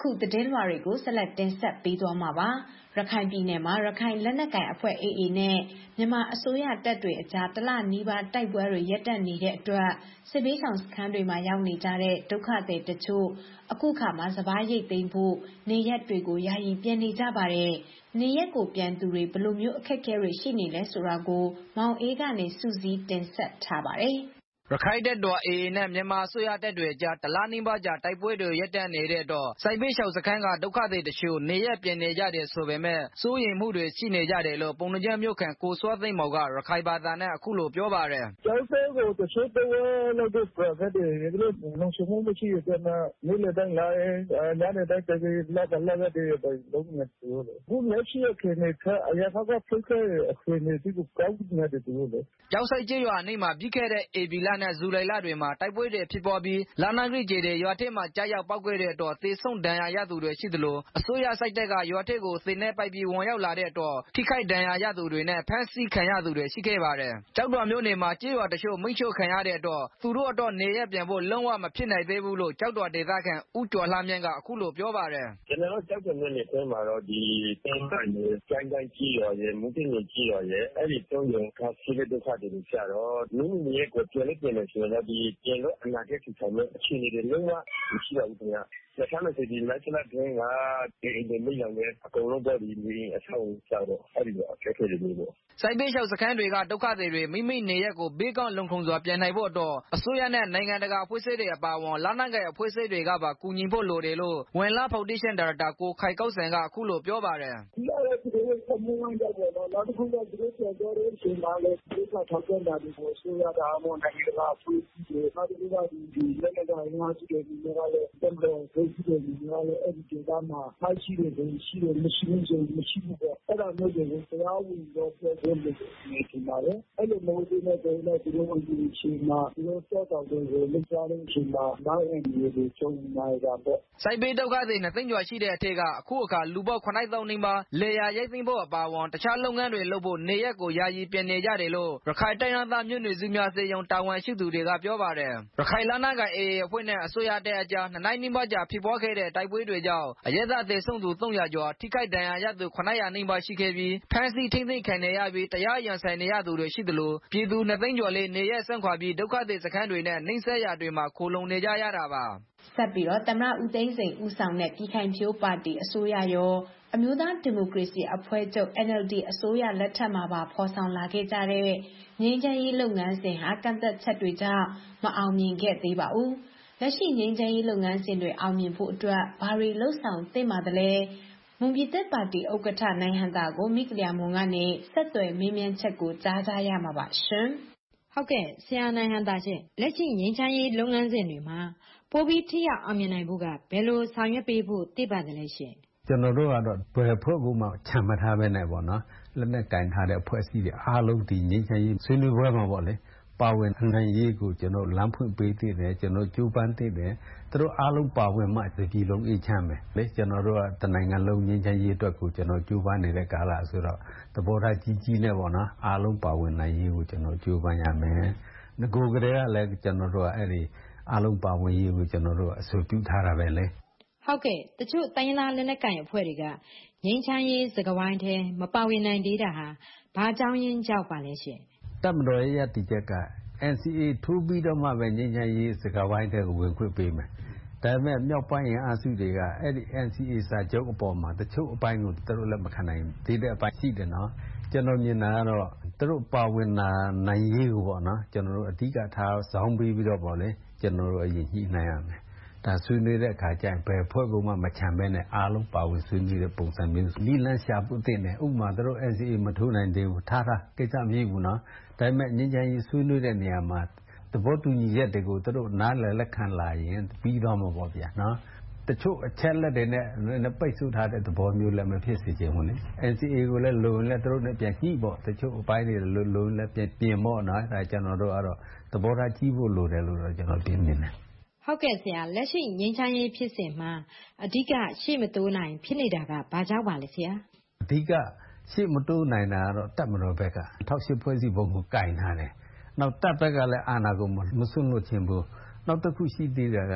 Speaker 7: အခုသတင်းလွှာတွေကိုဆက်လက်တင်ဆက်ပေးသွားမှာပါ။ရခိုင်ပြည်နယ်မှာရခိုင်လက်နက်ကိုင်အဖွဲ့ AA နဲ့မြန်မာအစိုးရတပ်တွေအကြားတလနီးပါးတိုက်ပွဲတွေရပ်တန့်နေတဲ့အတွက်စစ်ဘေးရှောင်စခန်းတွေမှာရောက်နေကြတဲ့ဒုက္ခသည်တချို့အခုခါမှာစပားရိတ်သိမ်းဖို့နေရက်တွေကိုယာယီပြန်နေကြပါတယ်။နေရက်ကိုပြန်သူတွေဘယ်လိုမျိုးအခက်အခဲတွေရှိနေလဲဆိုတာကိုမောင်အေးကနေစူးစီးတင်ဆက်ထားပါတယ်။
Speaker 21: ရခိုင်တပ်တော် AA နဲ့မြန်မာအစိုးရတပ်တွေအကြားတလနီးပါးကြာတိုက်ပွဲတွေရပ်တန့်နေတဲ့တော့စိုက်ပျိုးရှောင်စခန်းကဒုက္ခသည်တချို့နေရက်ပြန်နေကြတယ်ဆိုပေမဲ့စိုးရိမ်မှုတွေရှိနေကြတယ်လို့ပုံနှကျမြို့ခံကိုစွာသိမ့်မော်ကရခိုင်ဘာသာနဲ့အခုလိုပြောပါတယ်
Speaker 22: ။ကျောင်းသားကိုတချို့တဝက်လောက်တော့ပြခဲ့တယ်ဒီလိုလုံခြုံမှုမရှိတဲ့နေ့လည်တိုင်းလာညနေတိုင်းတကယ်လာတဲ့လုံးနေတယ်လို့ဘူးလက်ရှိအခင်းနဲ့အရာကဖိတ်ခဲ့အခင်းနဲ့ဒီကိုကောက်နေတယ်လို့လေ
Speaker 21: ကျောင်းဆိုင်ကျေးရွာနေမှာပြီးခဲ့တဲ့ AB လနဲ့ဇူလိုင်လတွေမှာတိုက်ပွဲတွေဖြစ်ပွားပြီးလာနာဂရိကျေတွေရွာထဲမှာကြားရောက်ပောက်ခဲ့တဲ့အတွက်သေဆုံးဒဏ်ရာရသူတွေရှိသလိုအစိုးရစိုက်တပ်ကရွာထဲကိုသေနတ်ပိုက်ပြီးဝင်ရောက်လာတဲ့အတွက်ထိခိုက်ဒဏ်ရာရသူတွေနဲ့ဖမ်းဆီးခံရသူတွေရှိခဲ့ပါတယ်။ကျောက်တော်မြို့နယ်မှာကျေးရွာတချို့မိန့်ချုပ်ခံရတဲ့အတွက်သူတို့အတွက်နေရပြန်ဖို့လုံးဝမဖြစ်နိုင်သေးဘူးလို့ကျောက်တော်ဒေသခံဦးကျော်လှမြင့်ကအခုလိုပြောပါတယ်
Speaker 22: ။ကျွန်တော်ကျောက်တော်မြို့နယ်ထဲမှာတော့ဒီတင်းတိုင်းနဲ့ကျန်းတိုင်းကြီးရွာရဲ့မုတင်ကြီးရွာရဲ့အဲ့ဒီသုံးရုံကဆီးတဲ့ဒုက္ခတွေကြတော့မိမိရဲ့ကိုပြန်လို့ပြန်လို့ဆိုတော့ဒီပြန်လို့အနာဂတ်စီဆောင်မဲ့အခြေအနေတွေလုံးဝမရှိတော့ဘူးခင်ဗျာ။လက်ထမ်းတဲ့ဒီလက်ချလက်တင်းကဒီအင်ဒီမီလောင်တဲ့အကုန်လုံးတော့ဒီအဆောက်အဦတော့အဲ့ဒီတော့အခက်အခဲတွေမျိုးပေါ့
Speaker 21: စိုက်ပျိုးရှောင်စခန်းတွေကဒုက္ခသည်တွေမိမိနေရက်ကိုဘေးကင်းလုံခြုံစွာပြန်နိုင်ဖို့အတွက်အစိုးရနဲ့နိုင်ငံတကာအဖွဲ့အစည်းတွေအပါအဝင်လက်နက်ကိုင်အဖွဲ့အစည်းတွေကပါကူညီဖို့လိုတယ်လို့ဝန်လာဖောင်ဒေးရှင်းဒါရိုက်တာကိုခိုင်ကောက်စံကအခုလိုပြောပါတယ်
Speaker 22: ။ဒီလိုဒီလိုစမှုဝိုင်းကြတယ်နောက်တစ်ခုကဒီလိုပြန်ကြတဲ့အချိန်မှာလည်းဒီကထောက်ပြန်တာတွေကိုအစိုးရကမှနိုင်ငံတကာအဖွဲ့အစည်းတွေနောက်တစ်ခုကဒီလက်နက်ကိုင်အားစုတွေဒီကလည်းတမတော်ဒုက္ခတွေဒီကလည်းအဲ့ဒီဒေသမှာဖိုက်ရှိတယ်ရှိတယ်မရှိဘူးဆိုမရှိဘူးပေါ့အဲ့ဒါမျိုးတွေကိုတရားဝင်တော့ပြောဖို့လိုနေပါတယ်အဲ့လိုမျိုးတွေနဲ့တော့ဒီလိုဝင်ဒီချိန်မှာဒီလိုတော့တော့တွေကိုလက်ကြားတဲ့အချိန်မှာနောက်အင်ဒီတွေကျုံနေတာပေါ့
Speaker 21: စိုက်ပျိုးဒုက္ခတွေနဲ့သိန်းကျော်ရှိတဲ့အထက်ကအခုအခါလူပေါင်း9000နီးပါးလေယာရိတ်သိမ်းဖို့အပါအဝင်တခြားလုပ်ငန်းတွေလုပ်ဖို့နေရက်ကိုယာယီပြင်နေကြတယ်လို့ရခိုင်တိုင်းဒေသမြို့နယ်စုများစေယုံတာဝန်ရှိသူတွေကပြောပါတယ်ရခိုင်လမ်းက AA အဖွဲ့နဲ့အစိုးရတပ်အကြားနှစ်နိုင်နီးပါးကြာဖြစ်ပွားခဲ့တဲ့တိုက်ပွဲတွေကြောင့်အရက်သားသေဆုံးသူ300ကျော်ထိခိုက်ဒဏ်ရာရသူ900နီးပါးရှိခဲ့ပြီးဖမ်းဆီးထိန်းသိမ်းခံနေရပြီးတရားရင်ဆိုင်နေရသူတွေရှိသလိုပြည်သူ2သိန်းကျော်လေးနေရက်ဆန့်ခွာပြီးဒုက္ခသည်စခန်းတွေနဲ့နှိမ့်ဆက်ရာတွေမှာခိုလုံနေကြရတာပါ
Speaker 7: ဆက်ပြီးတော့သမ္မတဦးသိန်းစိန်ဦးဆောင်တဲ့ပြည်ခိုင်ဖြိုးပါတီအစိုးရရောအမျိုးသားဒီမိုကရေစီအဖွဲ့ချုပ် NLD အစိုးရလက်ထက်မှာပါဖော်ဆောင်လာခဲ့ကြတဲ့ငြိမ်းချမ်းရေးလုပ်ငန်းစဉ်ဟာကန့်သက်ချက်တွေကြောင့်မအောင်မြင်ခဲ့သေးပါဘူး။လက်ရှိငြိမ်းချမ်းရေးလုပ်ငန်းစဉ်တွေအောင်မြင်ဖို့အတွက်ဘာတွေလှုပ်ဆောင်သင့်ပါသလဲ။မွန်ပြည်သက်ပါတီဥက္ကဋ္ဌနိုင်ဟံသာကိုမိကလျာမွန်ကနေဆက်သွယ်မေးမြန်းချက်ကိုကြားကြရမှာပါရှင်။
Speaker 23: ဟုတ်ကဲ့ဆရာနိုင်ဟံသာရှင်လက်ရှိငြိမ်းချမ်းရေးလုပ်ငန်းစဉ်တွေမှာပိုပြီးထိရောက်အောင်မြင်နိုင်ဖို့ကဘယ်လိုဆောင်ရွက်ပေးဖို့သိပါသလဲရှင်
Speaker 24: ကျွန်တော်တို့ကတော့ဘယ်ဖွဲ့ကိုမှချန်မထားပဲနဲ့ပေါ့နော်လက်နဲ့ကင်ထားတဲ့ဖွဲ့စည်းတွေအားလုံးဒီငြိမ်းချမ်းရေးဆွေးနွေးပွဲမှာပေါ့လေပါဝင်နိုင်ရေးကိုကျွန်တော်လမ်းဖွင့်ပေးသေးတယ်ကျွန်တော်ကြိုးပမ်းသေးတယ်သူတို့အားလုံးပါဝင်မှဒီပြည်လုံးအေးချမ်းမယ်လေကျွန်တော်တို့ကတနိုင်ငံလုံးငြိမ်းချမ်းရေးအတွက်ကိုကျွန်တော်ကြိုးပမ်းနေတဲ့ကာလဆိုတော့သဘောထားကြီးကြီးနဲ့ပေါ့နော်အားလုံးပါဝင်နိုင်ရေးကိုကျွန်တော်ကြိုးပမ်းရမယ်ငကိုကလေးကလည်းကျွန်တော်တို့ကအဲ့ဒီအားလုံးပါဝင်ရေးကိုကျွန်တော်တို့အဆိုပြုထားတာပဲလေ
Speaker 23: ဟုတ်ကဲ့တချို့တိုင်းရင်းသားလက်နက်ကိုင်အဖွဲ့တွေကငြိမ်းချမ်းရေးစကားဝိုင်းထဲမပါဝင်နိုင်သေးတာဟာဘာကြောင့်ရင်းကြောက်ပါလဲရှင်
Speaker 24: တပ်မတော်ရဲ့ရည်တည်ချက်က NCA ထိုးပြီးတော့မှပဲငြိမ်းချမ်းရေးစကားဝိုင်းတဲ့ကိုဝင်ခွင့်ပေးမယ်ဒါပေမဲ့မြောက်ပိုင်းရင်အားစုတွေကအဲ့ဒီ NCA စာချုပ်အပေါ်မှာတချို့အပိုင်းကိုသူတို့လက်မခံနိုင်သေးတဲ့အပိုင်းရှိတယ်နော်ကျွန်တော်မြင်တာကတော့သူတို့ပါဝင်နိုင်ရေးကိုပေါ့နော်ကျွန်တော်တို့အဓိကထားဇောင်းပြီးတော့ပေါ့လေကျွန်တော်တို့အရင်ညှိနှိုင်းရမယ်ဒါဆွေးနွေးတဲ့အခါကျရင်ဘယ်ဖွဲ့ကမှမချမ်းပဲနဲ့အားလုံးပါဝင်ဆွေးနွေးတဲ့ပုံစံမျိုးလိလန်းရှာဖို့တင်တယ်ဥပမာတို့ NCA မထိုးနိုင်သေးဘူးထားကိစ္စမရှိဘူးနော်ဒါပေမဲ့ငြိမ်းချမ်းရေးဆွေးနွေးတဲ့နေရာမှာသဘောတူညီချက်တွေကိုတို့နားလည်လက်ခံလာရင်ပြီးတော့မှာပေါ့ဗျာနော်တချို့အချက်လက်တွေနဲ့ပိတ်ဆို့ထားတဲ့သဘောမျိုးလည်းမဖြစ်စေချင်ဘူးလေ NCA ကိုလည်းလိုရင်လည်းတို့နဲ့ပြန်ညှိပေါ့တချို့အပိုင်းတွေလိုရင်လည်းပြန်ပြင်ပေါ့နော်ဒါကျွန်တော်တို့ကတော့သဘောထားကြီးဖို့လိုတယ်လို့တော့ကျွန်တော်ပြင်နေတယ်
Speaker 23: ဟုတ်ကဲ့ဆရာလက်ရှိငြိမ်းချမ်းရေးဖြစ်စဉ်မှာအဓိကရှေ့မတိုးနိုင်ဖြစ်နေတာကဘာကြောင့်ပါလဲဆရာ
Speaker 24: အဓိကရှေ့မတိုးနိုင်တာကတော့တပ်မတော်ဘက်က18ဖွဲ့စည်းပုံကိုကင်ထားတယ်နောက်တပ်ဘက်ကလည်းအာဏာကိုမစွန့်လွတ်ခြင်းဘူးနောက်တစ်ခုရှိသေးတာက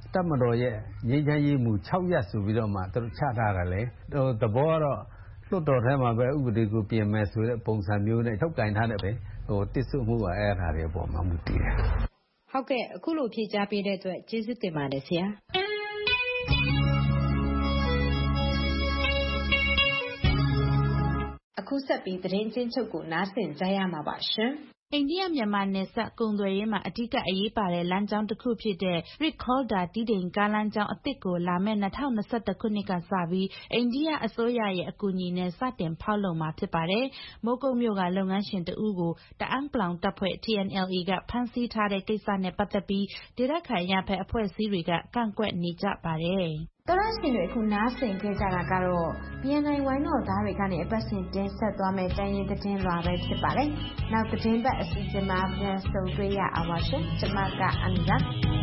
Speaker 24: တပ်မတော်ရဲ့ငြိမ်းချမ်းရေးမူ6ရပ်ဆိုပြီးတော့မှသူတို့ချထားတာလေသဘောကတော့လွှတ်တော်ထဲမှာပဲဥပဒေကိုပြင်မယ်ဆိုတဲ့ပုံစံမျိုးနဲ့ထုတ်ကင်ထားတဲ့ပဲတစ်စုမှုကအဲ့ဒါတွေပေါ်မှာမူတည်တယ်
Speaker 23: ဟုတ်ကဲ့အခုလိုဖြေကြားပေးတဲ့အတွက်ကျေးဇူးတင်ပါတယ်ဆရာအခုဆက်ပြီးသတင်းချင်းချုပ်ကိုနားဆင်ကြရမှာပါရှင်
Speaker 20: အိန္ဒိယမြန်မာနယ်စပ်ကုန်သွယ်ရေးမှာအဓိကအရေးပါတဲ့လမ်းကြောင်းတစ်ခုဖြစ်တဲ့ Rickholder တီးတိန်ကားလမ်းကြောင်းအသစ်ကိုလာမယ့်2021ခုနှစ်ကစပြီးအိန္ဒိယအစိုးရရဲ့အကူအညီနဲ့စတင်ဖောက်လုပ်မှာဖြစ်ပါတယ်။မိုးကုတ်မြို့ကလုပ်ငန်းရှင်တဦးကိုတအန်းပလောင်တပ်ဖွဲ့ TNLA ကဖမ်းဆီးထားတဲ့ကိစ္စနဲ့ပတ်သက်ပြီးဒေသခံရဖက်အဖွဲ့အစည်းတွေကကန့်ကွက်နေကြပါတယ်။
Speaker 23: တော်ရရှင်တွေအခုနားဆင်ခဲ့ကြတာကတော့ BNI ဝိုင်းတော်သားတွေကနေအပတ်စဉ်တင်ဆက်သွားမယ့်တိုင်းရင်းသတင်းလွှာပဲဖြစ်ပါတယ်။နောက်သတင်းပတ်အစီအစဉ်မှာပြန်ဆုံတွေ့ရအောင်ပါရှင်။ကျွန်မကအန်ဇာ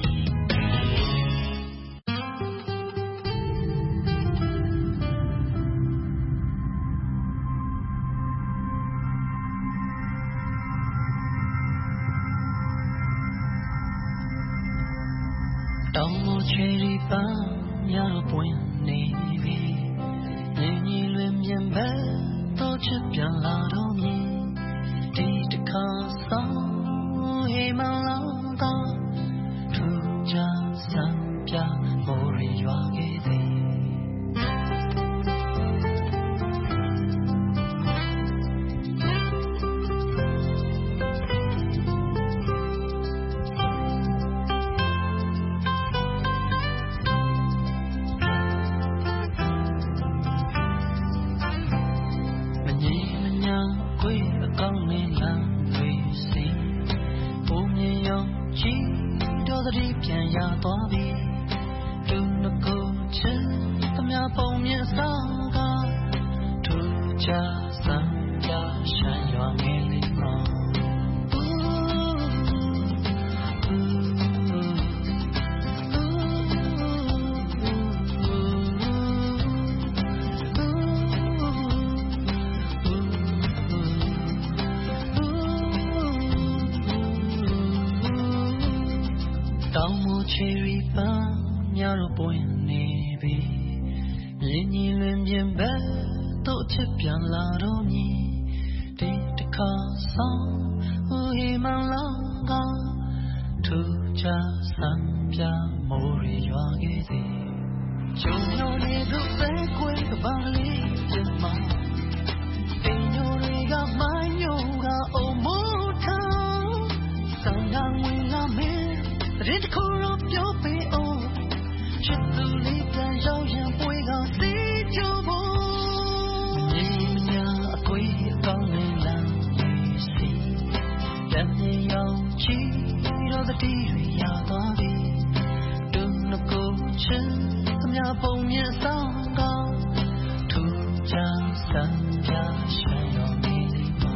Speaker 1: တောင်ပေါ်ချီပန်းရပွင့်နေပြီညင်ညင်လွင်မြန်ပဲတော့ချပြန်လာတော့မြင်ဒီတခါဆောင်ဟေမလောင်ကထူကြစံပြမော်ရီရွာခဲ့သည်ပြန်ရသွားပြီသူနှကိုချစ်သမျှပုံမြင်ဆောင်ကထူကြစံပြရှမ်းရွာငယ်လေးမှာတောင်မို့ချီရီပန်းများတော့ပွင့်နေပြီမြင်းကြီးလွင်ပြင်ဘက်တို့ချစ်ပြန်လာတော့မြည်ဒီတခါဆောင်ဟိုဟေမလောင်ကထူကြစံပြမိုးရီရွာခဲ့သည်ကျုံညိုနေသူပဲကွယ်ကပါလေးကျမတင်ညိုတွေကမိုင်းညိုကအုံမို့ထောင်းစံရငွေလာမဲ人的口肉表背哦，却都离ပြန်ရောက်ရင်ပွေကောင်စီကြဖို့ညီမညာအကွေကောင်းနေလားစီတမ်းမြေရောက်ချီတော့တတိတွေရသွားပြီဒုနကိုချင်သမျှပုံမြင်ဆောင်ကထူကြစံပြရှမ်းရောနေလေးပါ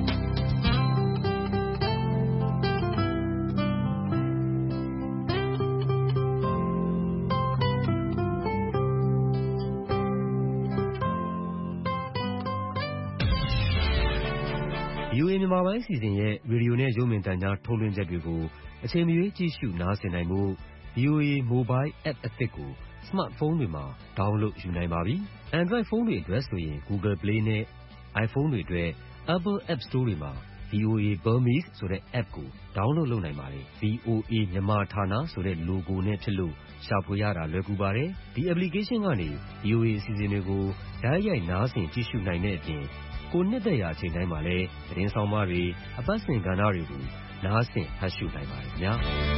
Speaker 2: VOA မြန်မာပိုင်းအစီအစဉ်ရဲ့ရေဒီယိုနဲ့ရုပ်မြင်သံကြားထုတ်လွှင့်ချက်တွေကိုအချိန်မရွေးကြည့်ရှုနားဆင်နိုင်ဖို့ VOA Mobile App အသစ်ကို Smartphone တွေမှာ download ယူနိုင်ပါပြီ။ Android ဖုန်းတွေအတွက်ဆိုရင် Google Play နဲ့ iPhone တွေအတွက် Apple App Store တွေမှာ VOA Burmese ဆိုတဲ့ app ကို download လုပ်နိုင်ပါတယ်။ VOA မြန်မာဌာနဆိုတဲ့ logo နဲ့ဖြစ်လို့ရှာဖွေရတာလွယ်ကူပါတယ်။ဒီ application ကနေ VOA အစီအစဉ်တွေကိုတိုက်ရိုက်နားဆင်ကြည့်ရှုနိုင်တဲ့အပြင်ကိုနှစ်သက်ရာအချိန်တိုင်းမှာလည်းသတင်းဆောင်မတွေအပတ်စဉ်ကဏ္ဍတွေကိုနားဆင်ဖတ်ရှုနိုင်ပါတယ်ခင်ဗျာ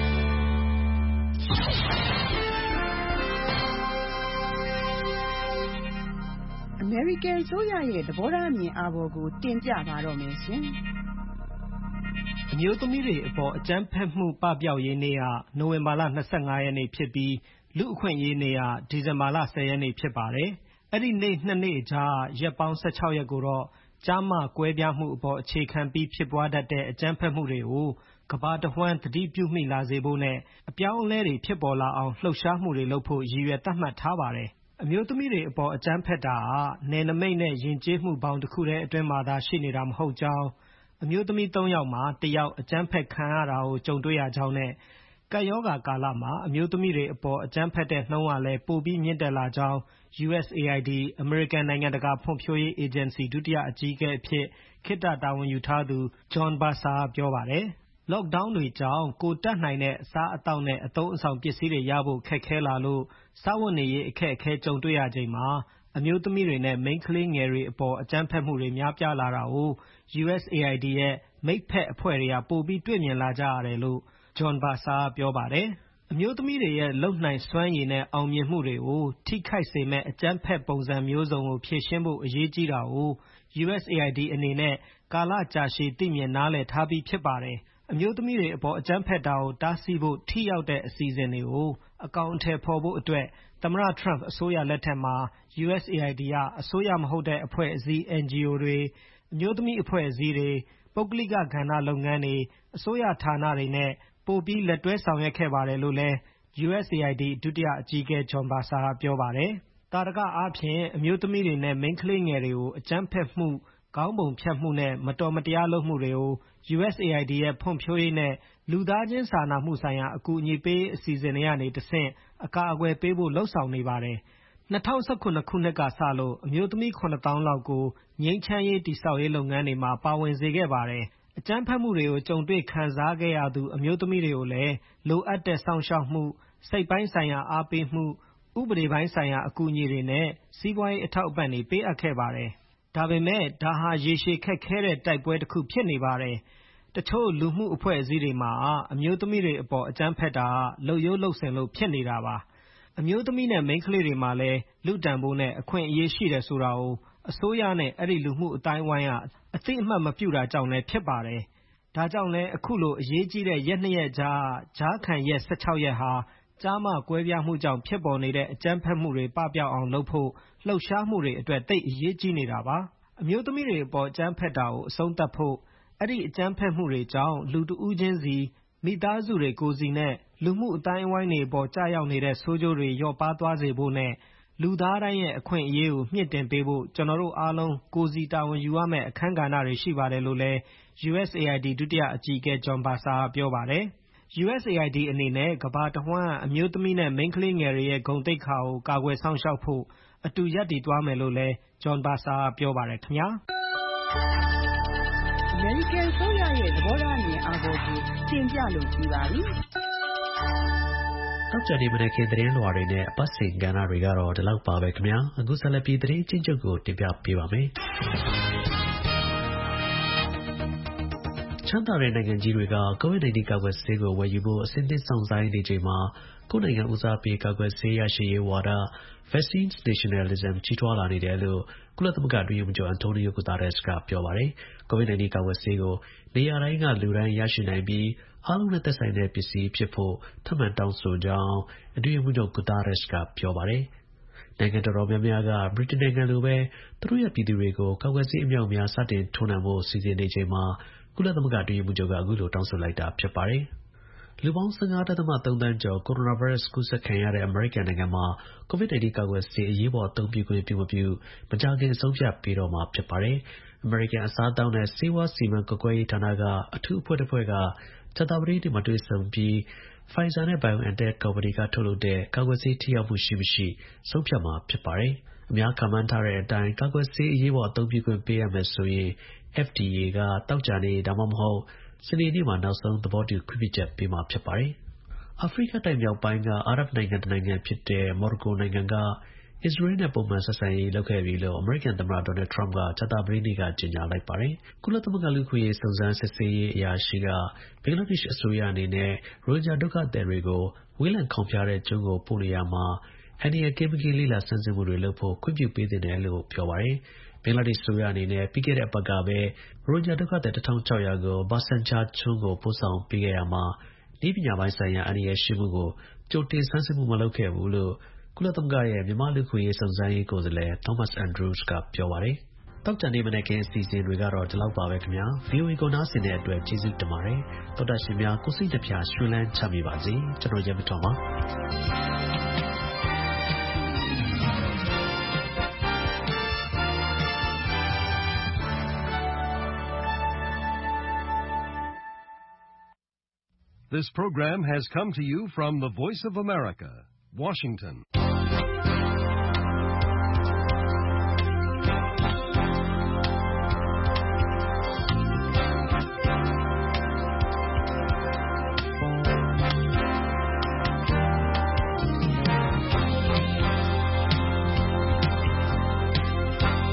Speaker 4: အမေရိကန်ဆိုရရဲ့သဘောထားအမြင်အာဘော်ကိုတင်ပြပါတော့မယ်ရှင်
Speaker 9: ။အမျိုးသမီးတွေအပေါ်အကြမ်းဖက်မှုပပျောက်ရေးနေ့ဟာနိုဝင်ဘာလ25ရက်နေ့ဖြစ်ပြီးလူ့အခွင့်အရေးနေ့ဟာဒီဇင်ဘာလ10ရက်နေ့ဖြစ်ပါတယ်။အဲ့ဒီနေ့နှစ်နေ့ကြားရက်ပေါင်း16ရက်ကိုတော့ကျားမကွဲပြားမှုအပေါ်အခြေခံပြီးဖြစ်ပွားတတ်တဲ့အကြမ်းဖက်မှုတွေကိုကမ္ဘာတဝှမ်းသတိပြုမိလာစေဖို့နဲ့အပြောင်းအလဲတွေဖြစ်ပေါ်လာအောင်လှုပ်ရှားမှုတွေလုပ်ဖို့ရည်ရွယ်သတ်မှတ်ထားပါတယ်။အမျိုးသမီးတွေအပေါ်အကြမ်းဖက်တာဟာနယ်နိမိတ်နဲ့ယဉ်ကျေးမှုပေါင်းတစ်ခုတည်းအတွင်းမှာသာရှိနေတာမဟုတ်ကြောင်းအမျိုးသမီး3ယောက်မှာ1ယောက်အကြမ်းဖက်ခံရတာကိုကြုံတွေ့ရကြောင်းနဲ့ကပ်ရောဂါကာလမှာအမျိုးသမီးတွေအပေါ်အကြမ်းဖက်တဲ့နှုန်းကလည်းပိုပြီးမြင့်တက်လာကြောင်း USAID အမေရိကန်နိုင်ငံတကာဖွံ့ဖြိုးရေးအေဂျင်စီဒုတိယအကြီးအကဲအဖြစ်ခေတ္တတာဝန်ယူထားသူ John Bursar ကပြောပါတယ်။ Lockdown တွေကြောင့်ကိုယ်တတ်နိုင်တဲ့အစားအသောက်နဲ့အသုံးအဆောင်ပစ္စည်းတွေရဖို့ခက်ခဲလာလို့စားဝတ်နေရေးအခက်အခဲကြုံတွေ့ရချိန်မှာအမျိုးသမီးတွေနဲ့မိန်းကလေးငယ်တွေအပေါ်အကြမ်းဖက်မှုတွေများပြားလာတာကို USAID ရဲ့မိတ်ဖက်အဖွဲ့တွေကပိုပြီးတွေ့မြင်လာကြရတယ်လို့ John Bursar ကပြောပါတယ်။အမျိုးသမီးတွေရဲ့လုပ်နိုင်စွမ်းရည်နဲ့အောင်မြင်မှုတွေကိုထိခိုက်စေမယ့်အကြမ်းဖက်ပုံစံမျိုးစုံကိုဖြေရှင်းဖို့အရေးကြီးတာကို USAID အနေနဲ့ကာလကြာရှည်သိမြင်နားလည်ထားပြီးဖြစ်ပါတယ်။အမျိုးသမီးတွေအပေါ်အကြမ်းဖက်တာကိုတားဆီးဖို့ထိရောက်တဲ့အစီအစဉ်တွေကိုအကောင်အထည်ဖော်ဖို့အတွက်သမ္မတ Trump အစိုးရလက်ထက်မှာ USAID ကအစိုးရမဟုတ်တဲ့အဖွဲ့အစည်း NGO တွေအမျိုးသမီးအဖွဲ့အစည်းတွေပုဂ္ဂလိကကဏ္ဍလုပ်ငန်းတွေအစိုးရဌာနတွေနဲ့ပိုပြီးလက်တွဲဆောင်ရွက်ခဲ့ပါတယ်လို့လည်း USAID ဒုတိယအကြီးအကဲ John Bursar ကပြောပါတယ်။သာဓကအားဖြင့်အမျိုးသမီးတွေနဲ့မိန်းကလေးငယ်တွေကိုအကြမ်းဖက်မှုခေါင်းပုံဖြတ်မှုနဲ့မတော်မတရားလုပ်မှုတွေကို USAID ရဲ့ဖွံ့ဖြိုးရေးနဲ့လူသားချင်းစာနာမှုဆိုင်ရာအကူအညီပေးရေးအစီအစဉ်တွေကနေတဆင့်အကာအကွယ်ပေးဖို့လုပ်ဆောင်နေပါတယ်။2017ခုနှစ်ကစလို့အမျိုးသမီး 7,000 လောက်ကိုငြိမ်းချမ်းရေးတည်ဆောက်ရေးလုပ်ငန်းတွေမှာပါဝင်စေခဲ့ပါတယ်။အကြမ်းဖက်မှုတွေကိုကြုံတွေ့ခံစားခဲ့ရသူအမျိုးသမီးတွေကိုလည်းလိုအပ်တဲ့စောင့်ရှောက်မှုစိတ်ပိုင်းဆိုင်ရာအားပေးမှုဥပဒေပိုင်းဆိုင်ရာအကူအညီတွေနဲ့စီးပွားရေးအထောက်အပံ့တွေပေးအပ်ခဲ့ပါတယ်။ဒါပေမဲ့ဒါဟာရေရှည်ခက်ခဲတဲ့တိုက်ပွဲတစ်ခုဖြစ်နေပါတယ်။တချို့လူမှုအဖွဲ့အစည်းတွေမှာအမျိုးသမီးတွေအပေါ်အကြမ်းဖက်တာလုပ်ရိုးလုပ်စဉ်လို့ဖြစ်နေတာပါ။အမျိုးသမီးနဲ့မိန်းကလေးတွေမှာလည်းလူတန်ဖိုးနဲ့အခွင့်အရေးရှိတယ်ဆိုတာကိုအစိုးရနဲ့အဲ့ဒီလူမှုအတိုင်းဝိုင်းကအသိအမှတ်မပြုတာကြောင့်လည်းဖြစ်ပါတယ်။ဒါကြောင့်လည်းအခုလိုအရေးကြီးတဲ့ရက်2ရက်ကြားခံရက်16ရက်ဟာကျားမကွဲပြားမှုကြောင့်ဖြစ်ပေါ်နေတဲ့အကြမ်းဖက်မှုတွေပပျောက်အောင်လုပ်ဖို့လှုပ်ရှားမှုတွေအတွက်သိပ်အရေးကြီးနေတာပါ။အမျိုးသမီးတွေအပေါ်အကြမ်းဖက်တာကိုအဆုံးသတ်ဖို့အဲ့ဒီအကြမ်းဖက်မှုတွေကြောင့်လူတဦးချင်းစီမိသားစုတွေကိုယ်စီနဲ့လူမှုအတိုင်းအဝိုင်းတွေအပေါ်ကျရောက်နေတဲ့ဆိုးကျိုးတွေလျော့ပါးသွားစေဖို့နဲ့လူသားတိုင်းရဲ့အခွင့်အရေးကိုမြှင့်တင်ပေးဖို့ကျွန်တော်တို့အားလုံးကိုယ်စီတာဝန်ယူရမယ့်အခန်းကဏ္ဍတွေရှိပါတယ်လို့လည်း USAID ဒုတိယအကြီးအကဲ John Bursar ကပြောပါတယ်။ USAID အနေနဲ့ကမ္ဘာတဝှမ်းအမျိုးသမီးနဲ့မိန်းကလေးငယ်တွေရဲ့ဂုဏ်သိက္ခာကိုကာကွယ်စောင့်ရှောက်ဖို့အတူရပ်တည်သွားမယ်လို့လည်း John Bursar ကပြောပါတယ်ခင်ဗျာ
Speaker 4: အမေရိကန်ဆိုရရဲ့သဘောထားအမြင်အာဘော်ကိုတင်ပြလို့ပြီးပါပြီ
Speaker 8: တောက်ကြနေမနေ့ကသတင်းလွှာတွေနဲ့အပတ်စဉ်ကဏ္ဍတွေကတော့ဒီလောက်ပါပဲခင်ဗျာအခုဆက်လက်ပြီးသတင်းချင်းချုပ်ကိုတင်ပြပေးပါမယ်ချမ်းသာတဲ့နိုင်ငံကြီးတွေက COVID-19 ကာကွယ်ဆေးကိုဝယ်ယူဖို့အဆင့်သင့်စောင့်ဆိုင်းနေချိန်မှာကိုယ့်နိုင်ငံဦးစားပေးကာကွယ်ဆေးရရှိရေးဝါဒ Vaccine Nationalism ကြီးထွားလာနေတယ်လို့ကုလသမဂ္ဂအတွင်းရေးမှူးချုပ် Antonio Guterres ကပြောပါတယ်။ COVID-19 ကာကွယ်ဆေးကိုနေရာတိုင်းကလူတိုင်းရရှိနိုင်ပြီးအားလုံးနဲ့သက်ဆိုင်တဲ့ပစ္စည်းဖြစ်ဖို့ထပ်မံတောင်းဆိုကြောင်းအတွင်းရေးမှူးချုပ် Guterres ကပြောပါတယ်။နိုင်ငံတော်တော်များများကဗြိတိန်နိုင်ငံလိုပဲသူတို့ရဲ့ပြည်သူတွေကိုကာကွယ်ဆေးအမြောက်အများစတင်ထိုးနှံဖို့စီစဉ်နေချိန်မှာကုလသမဂ္ဂအတွင်းရေးမှူးချုပ်ကအခုလိုတောင်းဆိုလိုက်တာဖြစ်ပါတယ်။လူပေါင်း 15.3 သန်းကျော်ကိုရိုနာဗိုင်းရပ်စ်ကူးစက်ခံရတဲ့အမေရိကန်နိုင်ငံမှာ COVID-19 ကာကွယ်ဆေးအရေးပေါ်အသုံးပြုခွင့်ပြုမပြုမကြာခင်အဆုံးဖြတ်ပေးတော့မှာဖြစ်ပါတယ်။အမေရိကန်အစားအသောက်နဲ့ဆေးဝါးစီမံကွပ်ကဲရေးဌာနကအထူးအဖွဲ့တစ်ဖွဲ့ကကြာသပတေးနေ့မှာတွေ့ဆုံပြီး Pfizer နဲ့ BioNTech ကုမ္ပဏီကထုတ်လုပ်တဲ့ကာကွယ်ဆေးထိရောက်မှုရှိမရှိဆုံးဖြတ်မှာဖြစ်ပါတယ်။အများခန့်မှန်းထားတဲ့အတိုင်းကာကွယ်ဆေးအရေးပေါ်အသုံးပြုခွင့်ပေးရမယ်ဆိုရင် FDA ကသောကြာနေ့ဒါမှမဟုတ်စနေနေ့မှာနောက်ဆုံးသဘောတူခွင့်ပြုချက်ပေးမှာဖြစ်ပါတယ်။အာဖရိကတိုက်မြောက်ပိုင်းကအာရပ်နိုင်ငံတစ်နိုင်ငံဖြစ်တဲ့မော်ရိုကိုနိုင်ငံကအစ္စရေးနဲ့ပုံမှန်ဆက်ဆံရေးလုပ်ခဲ့ပြီလို့အမေရိကန်သမ္မတဒေါ်နယ်ထရမ့်ကကြာသပတေးနေ့ကကြေညာလိုက်ပါတယ်။ကုလသမဂ္ဂလူ့အခွင့်အရေးစုံစမ်းစစ်ဆေးရေးအရာရှိကဘင်္ဂလားဒေ့ရှ်အစိုးရအနေနဲ့ရိုဟင်ဂျာဒုက္ခသည်တွေကိုဝေးလံခေါင်ဖျားတဲ့ကျွန်းကိုပို့နေရာမှာအန္တရာယ်ကင်းမကင်းလေ့လာဆန်းစစ်မှုတွေလုပ်ဖို့ခွင့်ပြုပေးသင့်တယ်လို့ပြောပါတယ်။ဘင်္ဂလားဒေ့ရှ်အစိုးရအနေနဲ့ပြီးခဲ့တဲ့အပတ်ကပဲရိုဟင်ဂျာဒုက္ခသည် 1,600 ကိုဘာဆန်ချာကျွန်းကိုပို့ဆောင်ပေးခဲ့ရာမှာနည်းပညာပိုင်းဆိုင်ရာအန္တရာယ်ရှိမှုကိုကြိုတင်ဆန်းစစ်မှုမလုပ်ခဲ့ဘူးလို့ကုလသမဂ္ဂရဲ့မြန်မာ့လူ့အခွင့်အရေးစုံစမ်းရေးကိုယ်စားလှယ် Thomas Andrews ကပြောပါတယ်။တောက်ကြနေမနေ့ကအစီအစဉ်တွေကတော့ဒီလောက်ပါပဲခင်ဗျာ။ VOA ကိုနားဆင်တဲ့အတွက်ကျေးဇူးတင်ပါတယ်။သောတာရှင်များကိုစိတ်နှပြရွှင်လန်းချမ်းမြေပါစေ။ကျွန်တော်ရဲမတော်ပါ
Speaker 10: This program has come to you from the Voice of America, Washington.